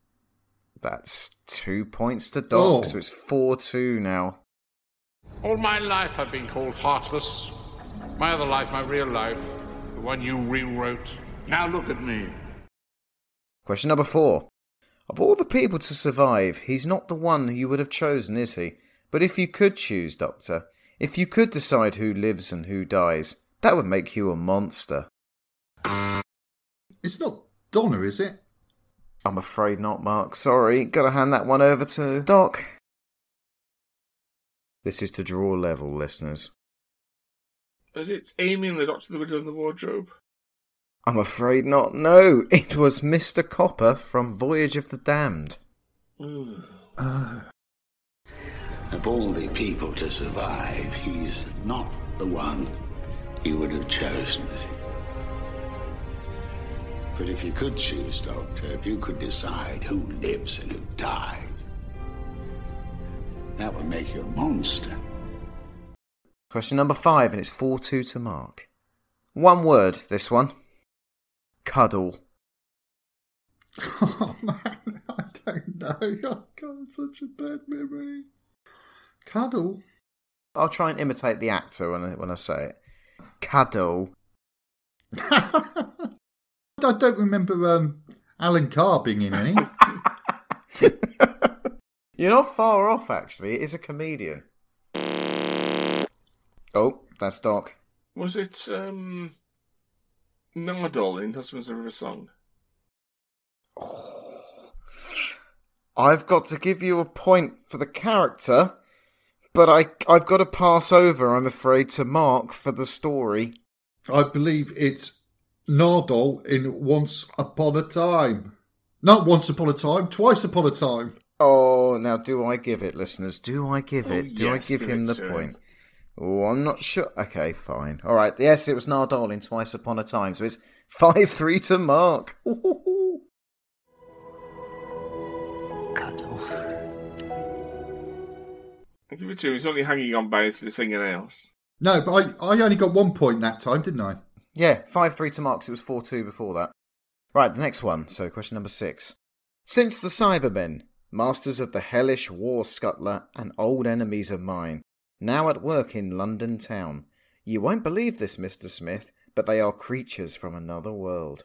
That's 2 points to Doc, Oh. so it's 4-2 now. All my life I've been called Heartless. My other life, my real life. The one you rewrote. Now look at me. Question number 4. Of all the people to survive, he's not the one you would have chosen, is he? But if you could choose, Doctor, if you could decide who lives and who dies, that would make you a monster. It's not Donna, is it? I'm afraid not, Mark. Sorry. Gotta hand that one over to Doc. This is to draw level, listeners. Is it Amy and the Doctor, the Widow, and the Wardrobe? I'm afraid not. No, it was Mr. Copper from Voyage of the Damned. Of all the people to survive, he's not the one you would have chosen, is he? But if you could choose, Doctor, if you could decide who lives and who dies, That would make you a monster. Question number 5, and it's 4-2 to Mark. One word, this one. Cuddle. Oh man, I don't know. Oh God, such a bad memory. Cuddle. I'll try and imitate the actor when I say it. Cuddle. I don't remember Alan Carr being in any. You're not far off, actually. It is a comedian. Oh, that's Doc. Was it Nardole in Husbands of a Song? Oh. I've got to give you a point for the character, but I've got to pass over, I'm afraid, to Mark for the story. I believe it's Nardole in Once Upon a Time. Not Once Upon a Time, Twice Upon a Time. Oh, now do I give it, listeners? Do I give it? Do yes, I give him the sir. point? Oh, I'm not sure. Okay, fine. All right, yes, it was Nardole in Twice Upon a Time, so it's 5-3 to Mark. I give it to him. He's only hanging on by his fingernails. No, but I only got 1 point that time, didn't I? Yeah, 5-3 to Mark, 'cause it was 4-2 before that. Right, the next one. So, question number 6. Since the Cybermen, masters of the hellish war scuttler and old enemies of mine, now at work in London town, you won't believe this, Mr. Smith, but they are creatures from another world.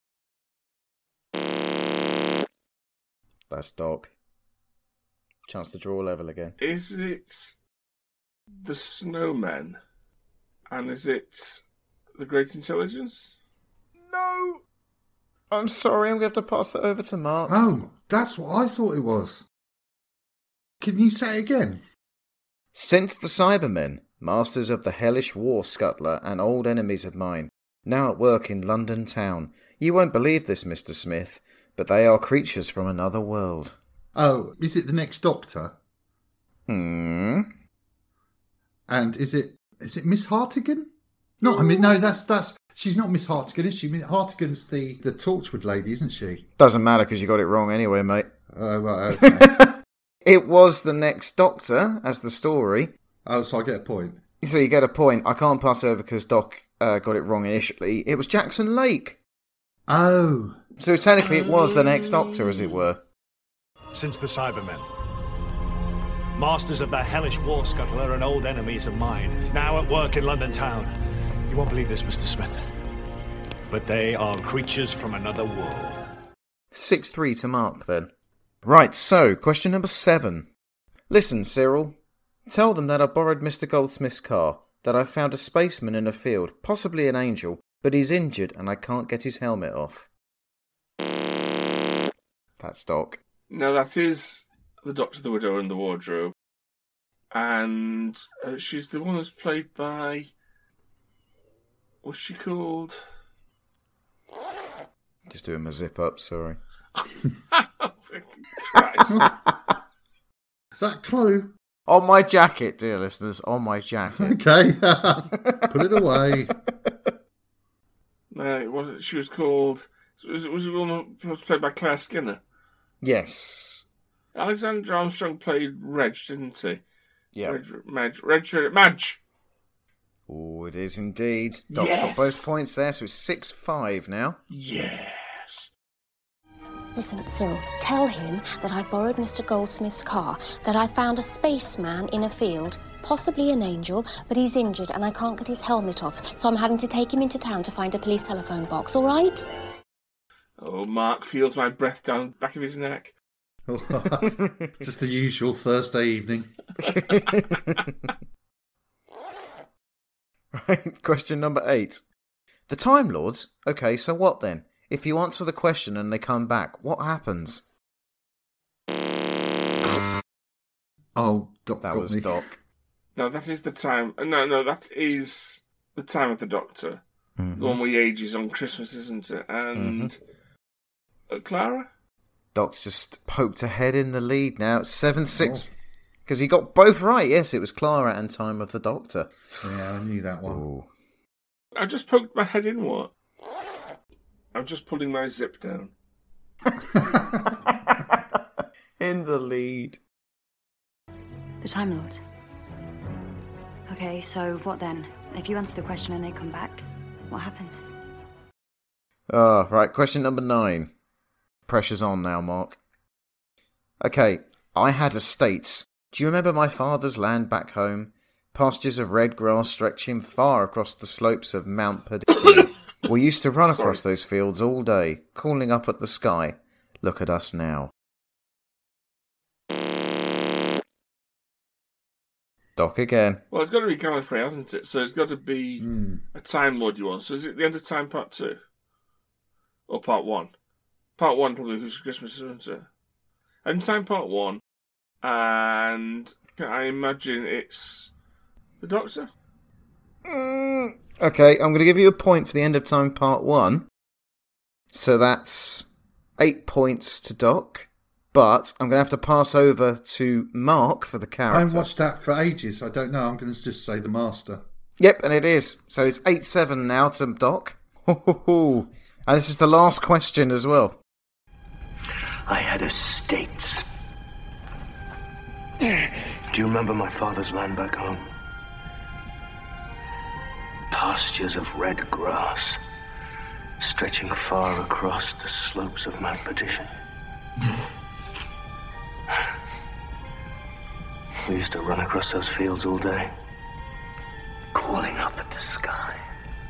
That's Doc. Chance to draw level again. Is it the Snowmen? And is it the Great Intelligence? No! I'm sorry, I'm going to have to pass that over to Mark. Oh, that's what I thought it was. Can you say it again? Since the Cybermen, masters of the hellish war scuttler and old enemies of mine, now at work in London town, you won't believe this, Mr. Smith, but they are creatures from another world. Oh, is it the Next Doctor? Hmm? And is it Miss Hartigan? No, I mean, no, that's she's not Miss Hartigan, is she? Hartigan's the Torchwood lady, isn't she? Doesn't matter because you got it wrong anyway, mate. Oh, right, okay. It was the Next Doctor as the story. Oh, so I get a point. So you get a point. I can't pass over because Doc got it wrong initially. It was Jackson Lake. Oh. So technically it was the Next Doctor, as it were. Since the Cybermen, masters of the hellish war scuttler and old enemies of mine, now at work in London town. You won't believe this, Mr. Smith, but they are creatures from another world. 6-3 to Mark, then. Right, so, question number 7. Listen, Cyril. Tell them that I borrowed Mr. Goldsmith's car, that I found a spaceman in a field, possibly an angel, but he's injured and I can't get his helmet off. That's Doc. No, that is the Doctor, the Widow, and the Wardrobe. And she's the one who's played by... What's she called? Just doing my zip up, sorry. Is that Clue? On my jacket, dear listeners, on my jacket. Okay, put it away. No, it wasn't. She was called... Was it the one who was played by Claire Skinner? Yes. Alexander Armstrong played Reg, didn't he? Yeah. Madge. Oh, it is indeed. Doc's got both points there, so it's 6-5 now. Yes. Listen, Cyril, tell him that I've borrowed Mr. Goldsmith's car, that I found a spaceman in a field, possibly an angel, but he's injured and I can't get his helmet off, so I'm having to take him into town to find a police telephone box, all right? Oh, Mark feels my breath down the back of his neck. Just the usual Thursday evening. Right, question number 8. The Time Lords? Okay, so what then? If you answer the question and they come back, what happens? Oh, Doc. That was Doc. No, that is the time. No, that is the time of the Doctor. Mm-hmm. The one where he ages on Christmas, isn't it? And Clara? Doc's just poked ahead in the lead now. 7-6. Because he got both right. Yes, it was Clara and Time of the Doctor. Yeah, I knew that one. Ooh. I just poked my head in what? I'm just pulling my zip down. In the lead. The Time Lord. Okay, so what then? If you answer the question and they come back, what happens? Oh, right, question number 9. Pressure's on now, Mark. Okay, I had estates. Do you remember my father's land back home? Pastures of red grass stretching far across the slopes of Mount Perdition. We used to run across those fields all day, calling up at the sky. Look at us now. Doc again. Well, it's got to be Gallifrey, hasn't it? So it's got to be a Time Lord you want. So is it the End of Time Part 2? Or Part 1? Part 1 probably was Christmas, isn't it? End of Time Part 1. And I imagine it's the Doctor? Okay, I'm going to give you a point for the End of Time Part 1. So that's 8 points to Doc. But I'm going to have to pass over to Mark for the character. I haven't watched that for ages. I don't know. I'm going to just say the Master. Yep, and it is. So it's 8-7 now to Doc. And this is the last question as well. I had estates. Do you remember my father's land back home? Pastures of red grass, stretching far across the slopes of Mount Perdition. We used to run across those fields all day, calling up at the sky.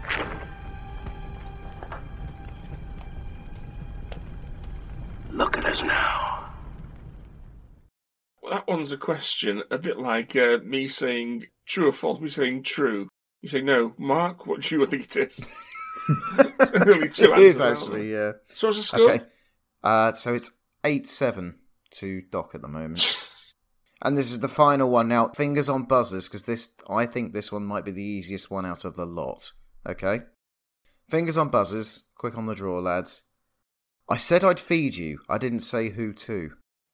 Look at us now. Well, that one's a question, a bit like me saying true or false. Me saying true. You say, no, Mark, what do you think it is? It is actually, yeah. So what's the score? Okay. So it's 8-7 to Doc at the moment. And this is the final one. Now, fingers on buzzers, because I think this one might be the easiest one out of the lot. Okay? Fingers on buzzers. Quick on the draw, lads. I said I'd feed you. I didn't say who to.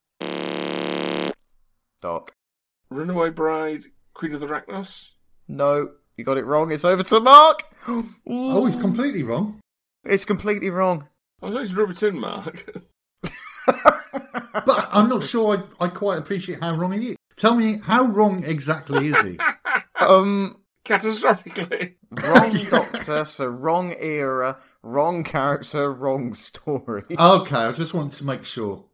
Doc. Runaway Bride, Queen of the Rachnos? No, you got it wrong. It's over to Mark. Oh, he's completely wrong. It's completely wrong. I was going to rub it in, Mark. But I'm not sure I quite appreciate how wrong he is. Tell me, how wrong exactly is he? Catastrophically. Wrong Doctor, so wrong era, wrong character, wrong story. Okay, I just wanted to make sure.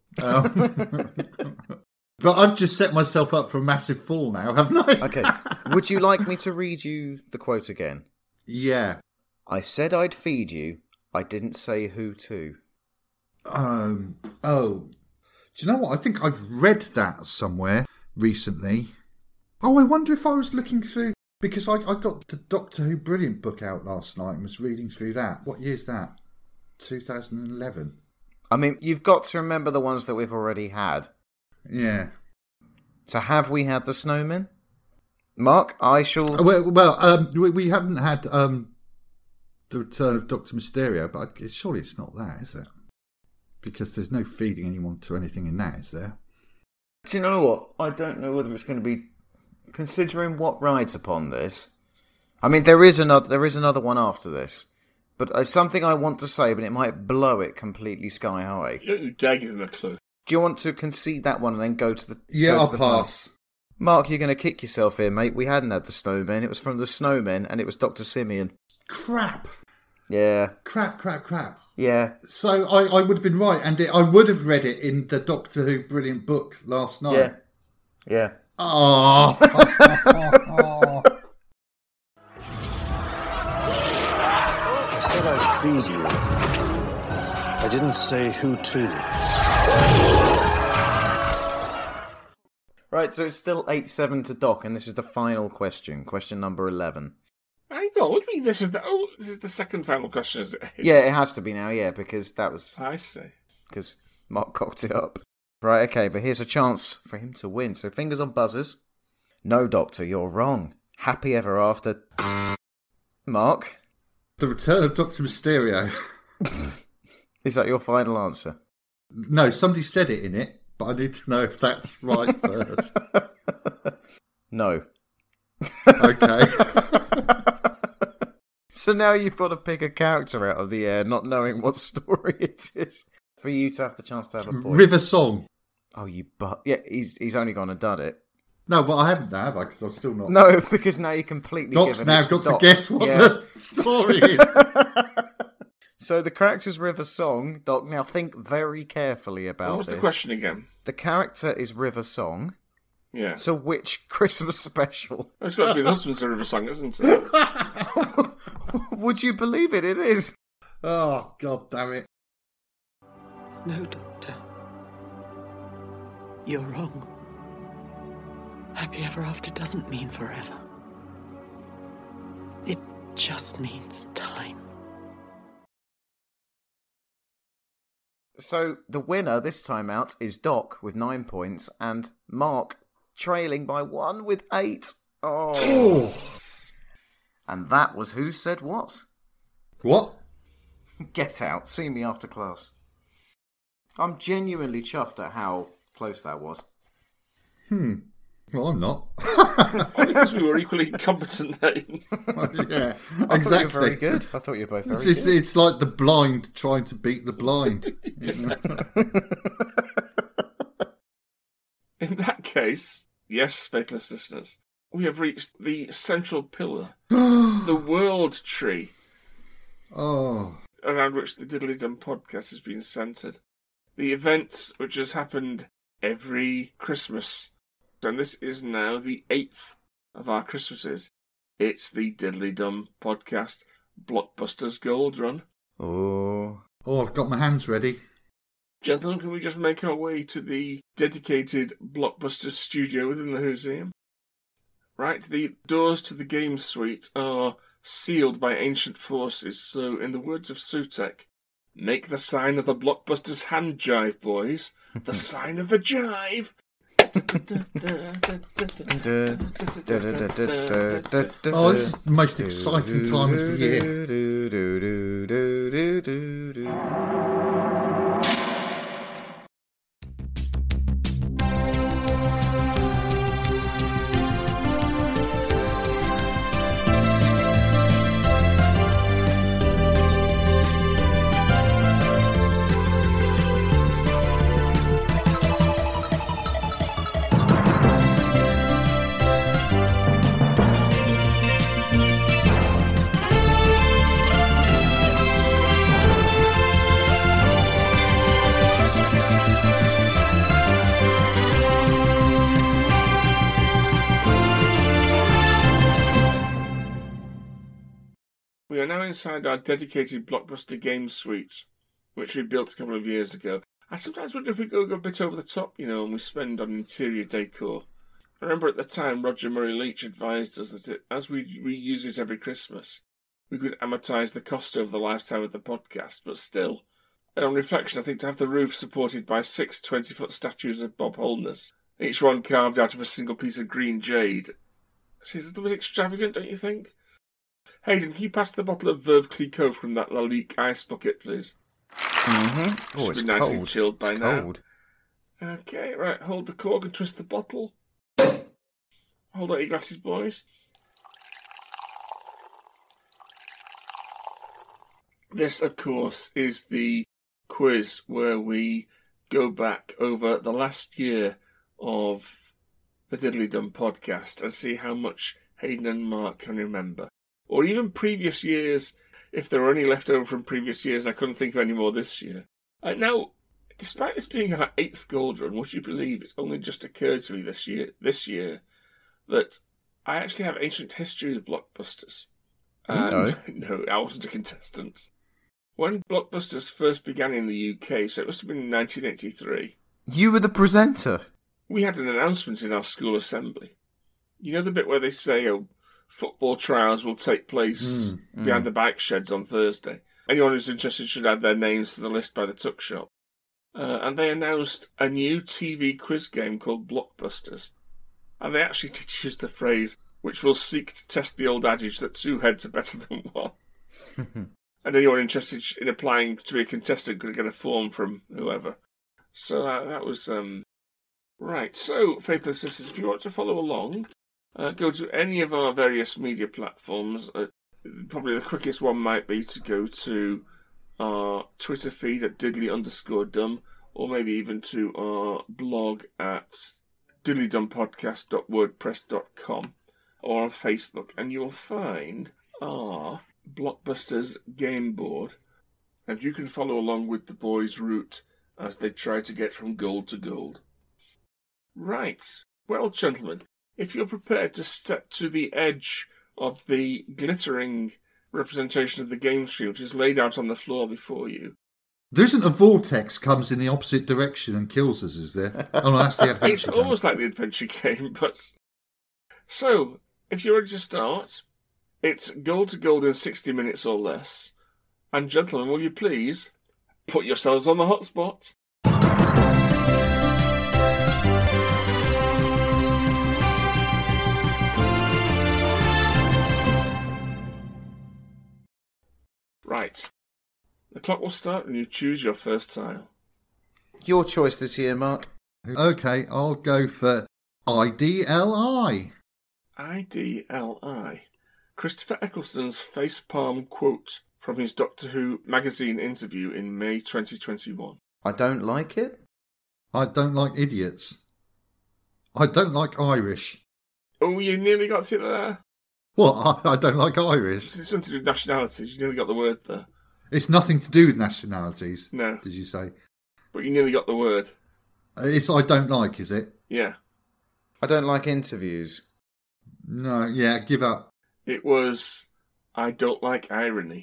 But I've just set myself up for a massive fall now, haven't I? Okay. Would you like me to read you the quote again? Yeah. I said I'd feed you. I didn't say who to. Oh. Do you know what? I think I've read that somewhere recently. Oh, I wonder if I was looking through... Because I got the Doctor Who Brilliant book out last night and was reading through that. What year's that? 2011. I mean, you've got to remember the ones that we've already had. Yeah. So have we had the snowmen? Mark, I shall... we haven't had the return of Dr. Mysterio, but surely it's not that, is it? Because there's no feeding anyone to anything in that, is there? Do you know what? I don't know whether it's going to be... Considering what rides upon this... I mean, there is another one after this. But it's something I want to say, but it might blow it completely sky high. You don't give them a clue. Do you want to concede that one and then go to the... Yeah, I'll pass. Mark, you're going to kick yourself here, mate. We hadn't had the snowmen. It was from the snowmen, and it was Dr. Simeon. Crap. Yeah. Crap. Yeah. So I would have been right, and I would have read it in the Doctor Who Brilliant book last night. Yeah. Oh. I said I'd feed you. I didn't say who to. Right, so it's still 8-7 to Doc, and this is the final question. Question number 11. I thought, what do you mean this is the second final question, is it? Yeah, it has to be now, yeah, because that was... I see. Because Mark cocked it up. Right, okay, but here's a chance for him to win. So fingers on buzzers. No, Doctor, you're wrong. Happy ever after... Mark? The return of Dr. Mysterio. Is that your final answer? No, somebody said it in it, but I need to know if that's right first. No. Okay. So now you've got to pick a character out of the air, not knowing what story it is, for you to have the chance to have a point. River Song. Oh, you butt. Yeah, he's only gone and done it. No, but I haven't now, have I? Because I'm still not. No, because now you completely Doc's given now it to got Doc. to guess what the story is. So the character's River Song. Doc, now think very carefully about What was this. the question again? The character is River Song. Yeah. So which Christmas special? It's got to be the Husbands of River Song, isn't it? Would you believe it? It is. Oh, God damn it. No, Doctor. You're wrong. Happy Ever After doesn't mean forever. It just means time. So the winner this time out is Doc with 9 points and Mark trailing by 1 with 8. Oh. And that was Who Said What? What? Get out. See me after class. I'm genuinely chuffed at how close that was. Well, I'm not. Only because we were equally incompetent then. Yeah, I exactly. thought you were very good. I thought you were both very good. It's like the blind trying to beat the blind. In that case, yes, faithless listeners, we have reached the central pillar, the world tree, Oh. around which the Diddly Dum podcast has been centred. The event which has happened every Christmas. And this is now the 8th of our Christmases. It's the Diddly Dum podcast Blockbusters Gold Run. Oh. Oh, I've got my hands ready. Gentlemen, can we just make our way to the dedicated Blockbusters studio within the museum? Right, the doors to the game suite are sealed by ancient forces, so in the words of Sutek, make the sign of the Blockbusters hand jive, boys. The sign of the jive! Oh, this is the most exciting time of the year. We are now inside our dedicated Blockbuster game suite, which we built a couple of years ago. I sometimes wonder if we go a bit over the top, and we spend on interior decor. I remember at the time Roger Murray Leach advised us that as we reuse it every Christmas, we could amortise the cost over the lifetime of the podcast, but still. And on reflection, I think to have the roof supported by 6 20-foot statues of Bob Holness, each one carved out of a single piece of green jade, seems a little bit extravagant, don't you think? Hayden, can you pass the bottle of Veuve Clicquot from that Lalique ice bucket, please? Mm-hmm. Oh, Should it's be nice and cold. chilled by It's now. cold. Okay, right, hold the cork and twist the bottle. Hold out your glasses, boys. This, of course, is the quiz where we go back over the last year of the Diddly Dum podcast and see how much Hayden and Mark can remember. Or even previous years, if there were any left over from previous years. I couldn't think of any more this year. Now, despite this being our 8th gold run, would you believe it's only just occurred to me this year, that I actually have ancient history with Blockbusters. And, no, I wasn't a contestant. When Blockbusters first began in the UK, so it must have been in 1983. You were the presenter. We had an announcement in our school assembly. You know the bit where they say, football trials will take place behind the bike sheds on Thursday. Anyone who's interested should add their names to the list by the tuck shop. And they announced a new TV quiz game called Blockbusters. And they actually did use the phrase, which will seek to test the old adage that 2 heads are better than 1. And anyone interested in applying to be a contestant could get a form from whoever. So that was... Right, so, faithless sisters, if you want to follow along, go to any of our various media platforms. Probably the quickest one might be to go to our Twitter feed at diddly_dum, or maybe even to our blog at dillydumpodcast.wordpress.com or on Facebook, and you'll find our Blockbusters game board, and you can follow along with the boys' route as they try to get from gold to gold. Right. Well, gentlemen, if you're prepared to step to the edge of the glittering representation of the game screen, which is laid out on the floor before you. There isn't a vortex comes in the opposite direction and kills us, is there? Oh, no, that's the adventure It's game. almost like the adventure game, but... So, if you're ready to start, it's gold to gold in 60 minutes or less. And gentlemen, will you please put yourselves on the hotspot? Right. The clock will start when you choose your first tile. Your choice this year, Mark. Okay, I'll go for IDLI. IDLI. Christopher Eccleston's facepalm quote from his Doctor Who magazine interview in May 2021. I don't like it. I don't like idiots. I don't like Irish. Oh, you nearly got to it there. What? I don't like Irish. It's something to do with nationalities. You nearly got the word there. It's nothing to do with nationalities. No. Did you say? But you nearly got the word. It's I don't like, is it? Yeah. I don't like interviews. No, yeah, give up. It was I don't like irony.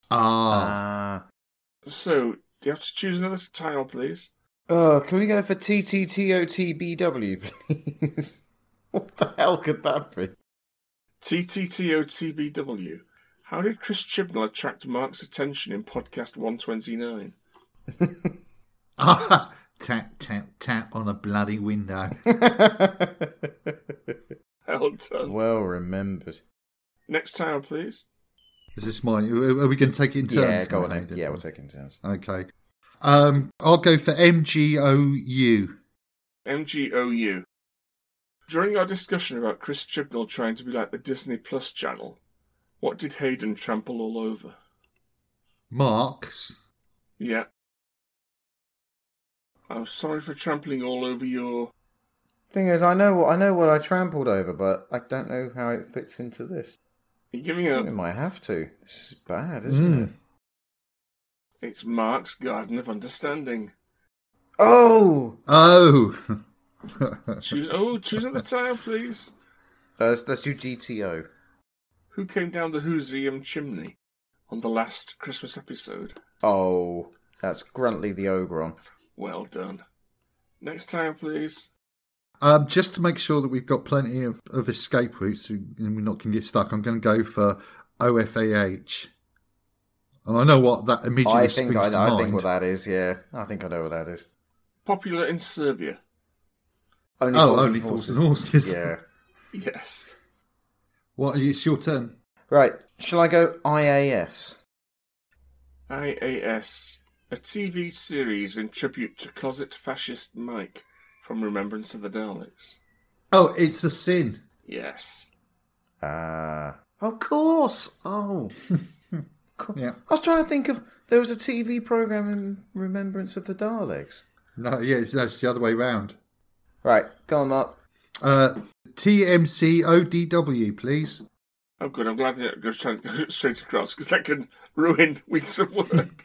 So, do you have to choose another tile, please? Can we go for TTTOTBW, please? What the hell could that be? TTTOTBW. How did Chris Chibnall attract Mark's attention in podcast 129? Tap, tap, tap on a bloody window. Well done. Well remembered. Next tile, please. Is this mine? Are we going to take it in turns? Yeah, go on. now? Yeah, we'll take it in turns. Okay. I'll go for MGOU. MGOU. During our discussion about Chris Chibnall trying to be like the Disney Plus channel, what did Hayden trample all over? Marks. Yeah. I'm sorry for trampling all over your... Thing is, I know what I trampled over, but I don't know how it fits into this. You're giving up. We might have to. This is bad, isn't it? It's Mark's Garden of Understanding. Oh! Choose another tile, please. Let's do GTO. Who came down the Whoseum chimney on the last Christmas episode? Oh, that's Gruntley the Oberon. Well done. Next tile, please. Just to make sure that we've got plenty of escape routes and we're not going to get stuck, I'm going to go for OFAH. And I know what that immediately springs to mind. I think what that is, yeah. I think I know what that is. Popular in Serbia. Only Fools and Horses. Yeah. Yes. What? It's your turn. Right. Shall I go IAS? IAS. A TV series in tribute to closet fascist Mike from Remembrance of the Daleks. Oh, It's a Sin. Yes. Of course. Oh. Yeah. I was trying to think of... There was a TV programme in Remembrance of the Daleks. No, yeah, it's the other way round. Right. Go on, Mark. TMCODW, please. Oh, good. I'm glad you're trying to go straight across, because that can ruin weeks of work.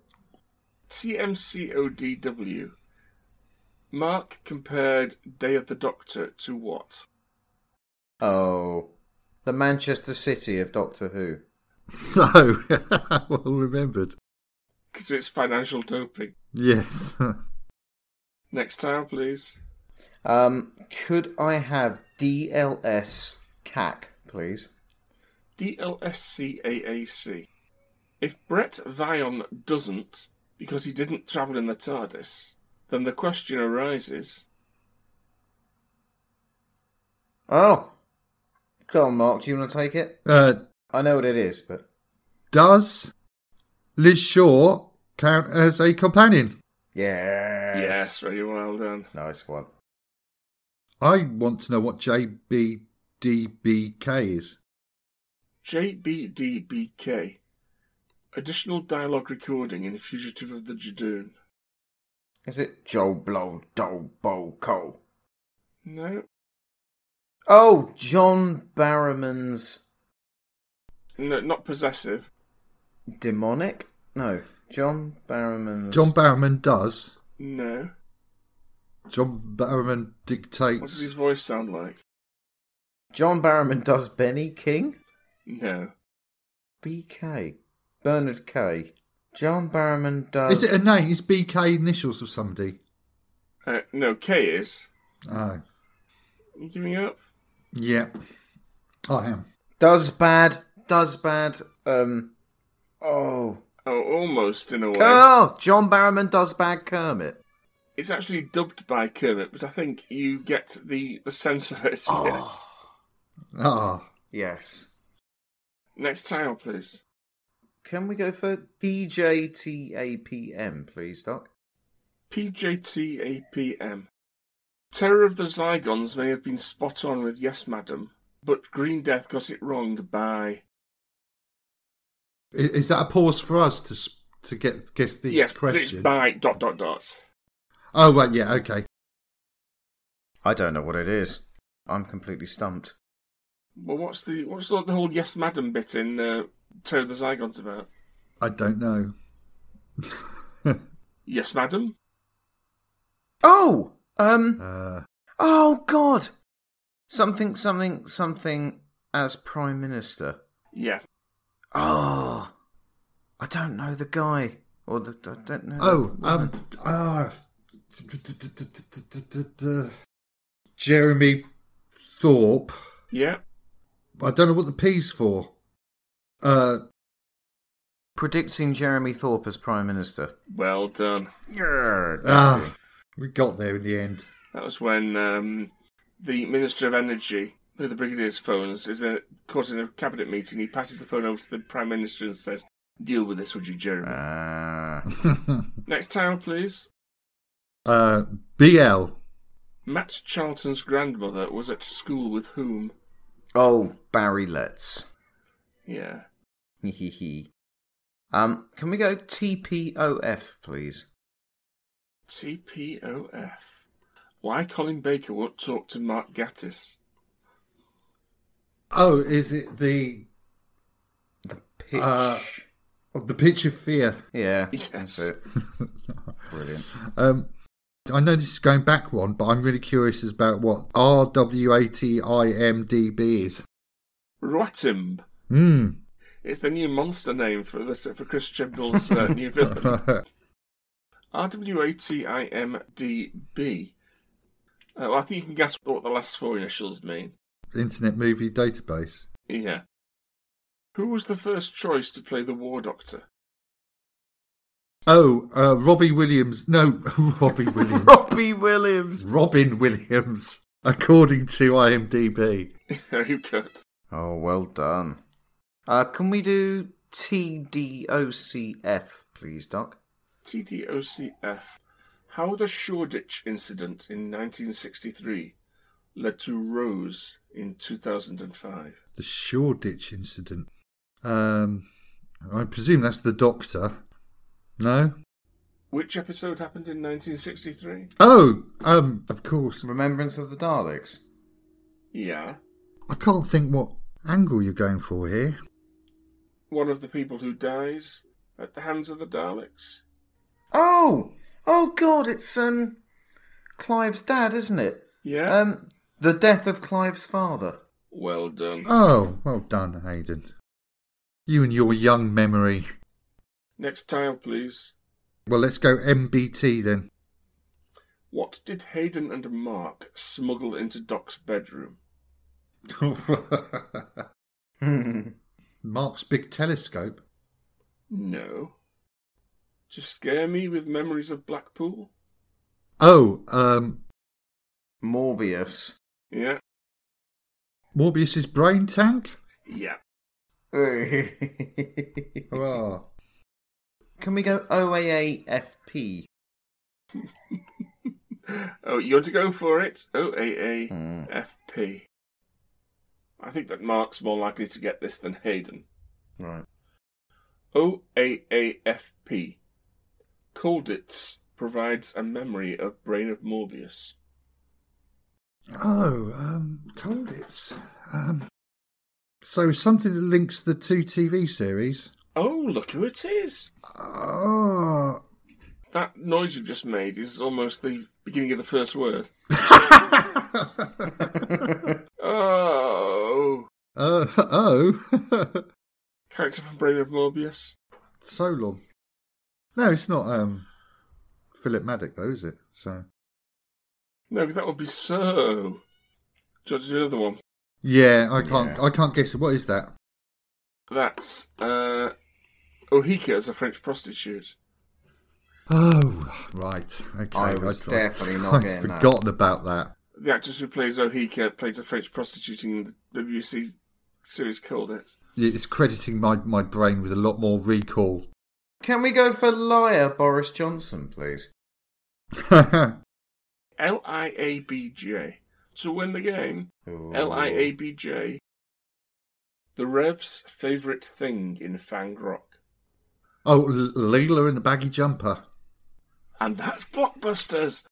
TMCODW. Mark compared Day of the Doctor to what? Oh. The Manchester City of Doctor Who. No. Well remembered. Because of its financial doping. Yes. Next tile, please. Could I have DLS CAC, please? DLSCAAC. If Brett Vion doesn't, because he didn't travel in the TARDIS, then the question arises... Oh. Go on, Mark. Do you want to take it? I know what it is, but... Does Liz Shaw count as a companion? Yes. Very well done. Nice one. I want to know what JBDBK is. JBDBK. Additional dialogue recording in Fugitive of the Judoon. Is it Joe Blow Do Bo Co? No. Oh, John Barrowman's... No, not possessive. Demonic? No. John Barrowman's... John Barrowman does. No. John Barrowman dictates. What does his voice sound like? John Barrowman does Benny King? No. BK. Bernard K. John Barrowman does... Is it a name? Is BK initials of somebody? No, K is. Oh. You giving up? Yeah. I am. Does bad. Oh, almost in a way. Oh, John Barrowman does bad Kermit. It's actually dubbed by Kermit, but I think you get the sense of it. Oh. Ah. Yes. Next tile, please. Can we go for PJTAPM, please, Doc? PJTAPM. Terror of the Zygons may have been spot on with Yes, Madam, but Green Death got it wrong by... Is that a pause for us to guess the yes, question? Yes, by ... Oh, right, yeah, okay. I don't know what it is. I'm completely stumped. Well, what's the whole Yes, Madam bit in Terror of the Zygons about? I don't know. Yes, Madam? Oh! Oh, God! Something as Prime Minister. Yeah. Oh! I don't know the guy. I don't know. Jeremy Thorpe. Yeah. I don't know what the P's for. Predicting Jeremy Thorpe as Prime Minister. Well done. Yeah. We got there in the end. That was when the Minister of Energy, who the Brigadier's phones, is caught in a cabinet meeting. He passes the phone over to the Prime Minister and says, "Deal with this, would you, Jeremy?" Next tile, please. BL. Matt Charlton's grandmother was at school with whom? Oh, Barry Letts. Yeah. Can we go TPOF, please? TPOF. Why Colin Baker won't talk to Mark Gatiss? Oh, is it the pitch? The pitch of fear. Yeah, yes. That's it. Brilliant. I know this is going back one, but I'm really curious about what RWATIMDB is. Roatimb. It's the new monster name for Chris Chibnall's new villain. RWATIMDB. Well, I think you can guess what the last four initials mean. Internet Movie Database. Yeah. Who was the first choice to play the War Doctor? Oh, Robbie Williams. No, Robbie Williams. Robbie Williams. Robin Williams, according to IMDb. Very good. Oh, well done. Can we do TDOCF, please, Doc? TDOCF. How the Shoreditch incident in 1963 led to Rose in 2005. The Shoreditch incident. I presume that's the Doctor. No? Which episode happened in 1963? Oh, of course. Remembrance of the Daleks. Yeah. I can't think what angle you're going for here. One of the people who dies at the hands of the Daleks. Oh God, it's Clive's dad, isn't it? Yeah. The death of Clive's father. Well done. Oh, well done, Hayden. You and your young memory. Next tile, please. Well, let's go MBT then. What did Hayden and Mark smuggle into Doc's bedroom? Mark's big telescope? No. To scare me with memories of Blackpool? Oh, Morbius. Yeah. Morbius's brain tank? Yeah. Hurrah. Can we go OAAFP? Oh, you want to go for it? OAAFP. I think that Mark's more likely to get this than Hayden. Right. OAAFP. Colditz provides a memory of Brain of Morbius. Oh, Colditz. So something that links the two TV series. Oh, look who it is. Oh. That noise you've just made is almost the beginning of the first word. Oh. Oh. Character from Brain of Morbius. Solon. No, it's not Philip Maddock, though, is it? So. No, because that would be so. Do you want to do another one? Yeah, I can't guess it. What is that? That's Ohika as a French prostitute. Oh, right. Okay. I was definitely not getting that. I'd forgotten about that. The actress who plays Ohika plays a French prostitute in the BBC series Colditz. It's crediting my brain with a lot more recall. Can we go for liar Boris Johnson, please? Liabj. To win the game, Liabj. The Rev's favourite thing in Fang Rock. Oh, Leela in the baggy jumper. And that's Blockbusters.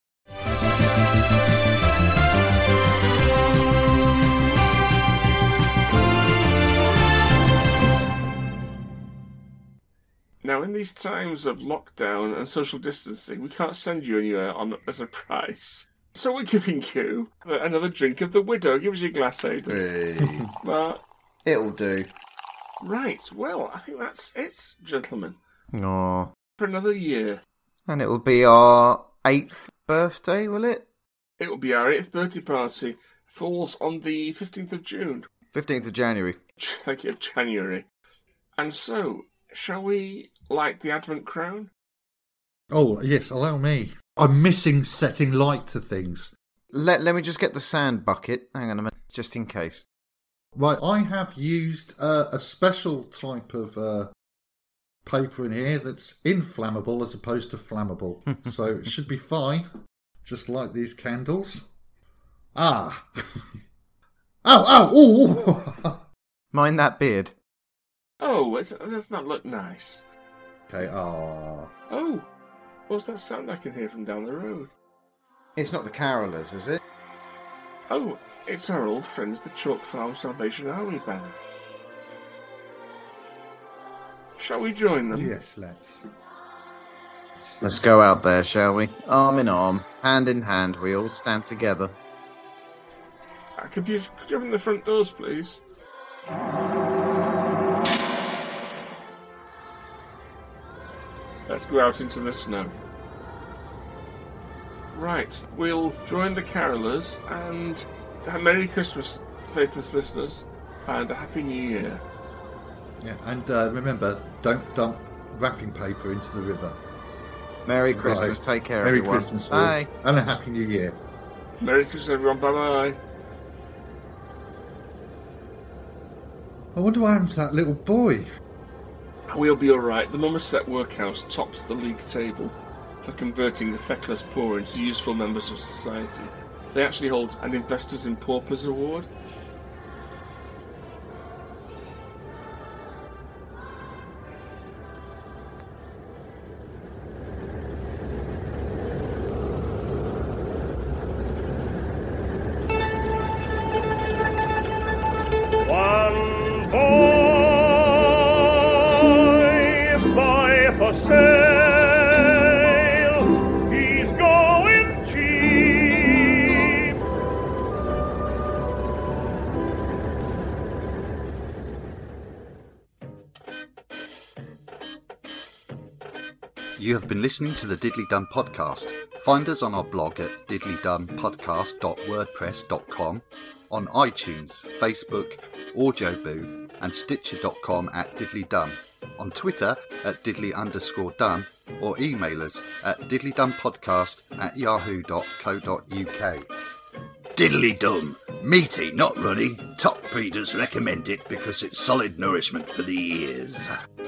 Now, in these times of lockdown and social distancing, we can't send you anywhere as a prize. So we're giving you another drink of the widow. Give us your glass, Aidan. Hey. But it'll do. Right, well, I think that's it, gentlemen. Aww. For another year. And it'll be our 8th birthday, will it? It will be our 8th birthday party. Falls on the 15th of June. 15th of January. Thank you, January. And so, shall we light the Advent crown? Oh, yes, allow me. I'm missing setting light to things. Let me just get the sand bucket. Hang on a minute, just in case. Right, I have used a special type of paper in here that's inflammable as opposed to flammable. So it should be fine. Just like these candles. Ah. Oh. Mind that beard. Oh, doesn't that look nice? Okay, Oh, what's that sound I can hear from down the road? It's not the carolers, is it? Oh, it's our old friends, the Chalk Farm Salvation Army Band. Shall we join them? Yes, let's. Let's go out there, shall we? Arm in arm, hand in hand, we all stand together. Could you open the front doors, please? Let's go out into the snow. Right, we'll join the carolers and Merry Christmas, faithless listeners, and a Happy New Year. Yeah, and remember, don't dump wrapping paper into the river. Merry Christmas, take care, Merry everyone. Christmas, bye. And a Happy New Year. Merry Christmas, everyone. Bye-bye. I wonder what happened to that little boy. We'll be alright. The Mummerset Workhouse tops the league table for converting the feckless poor into useful members of society. They actually hold an Investors in Paupers award. You have been listening to the Diddly Dum podcast. Find us on our blog at diddlydumpodcast.wordpress.com, on iTunes, Facebook, Audioboo, and Stitcher.com at diddlydum, on Twitter at diddly_dum, or email us at diddlydumpodcast@yahoo.co.uk. Diddly Dum, meaty, not runny. Top breeders recommend it because it's solid nourishment for the ears.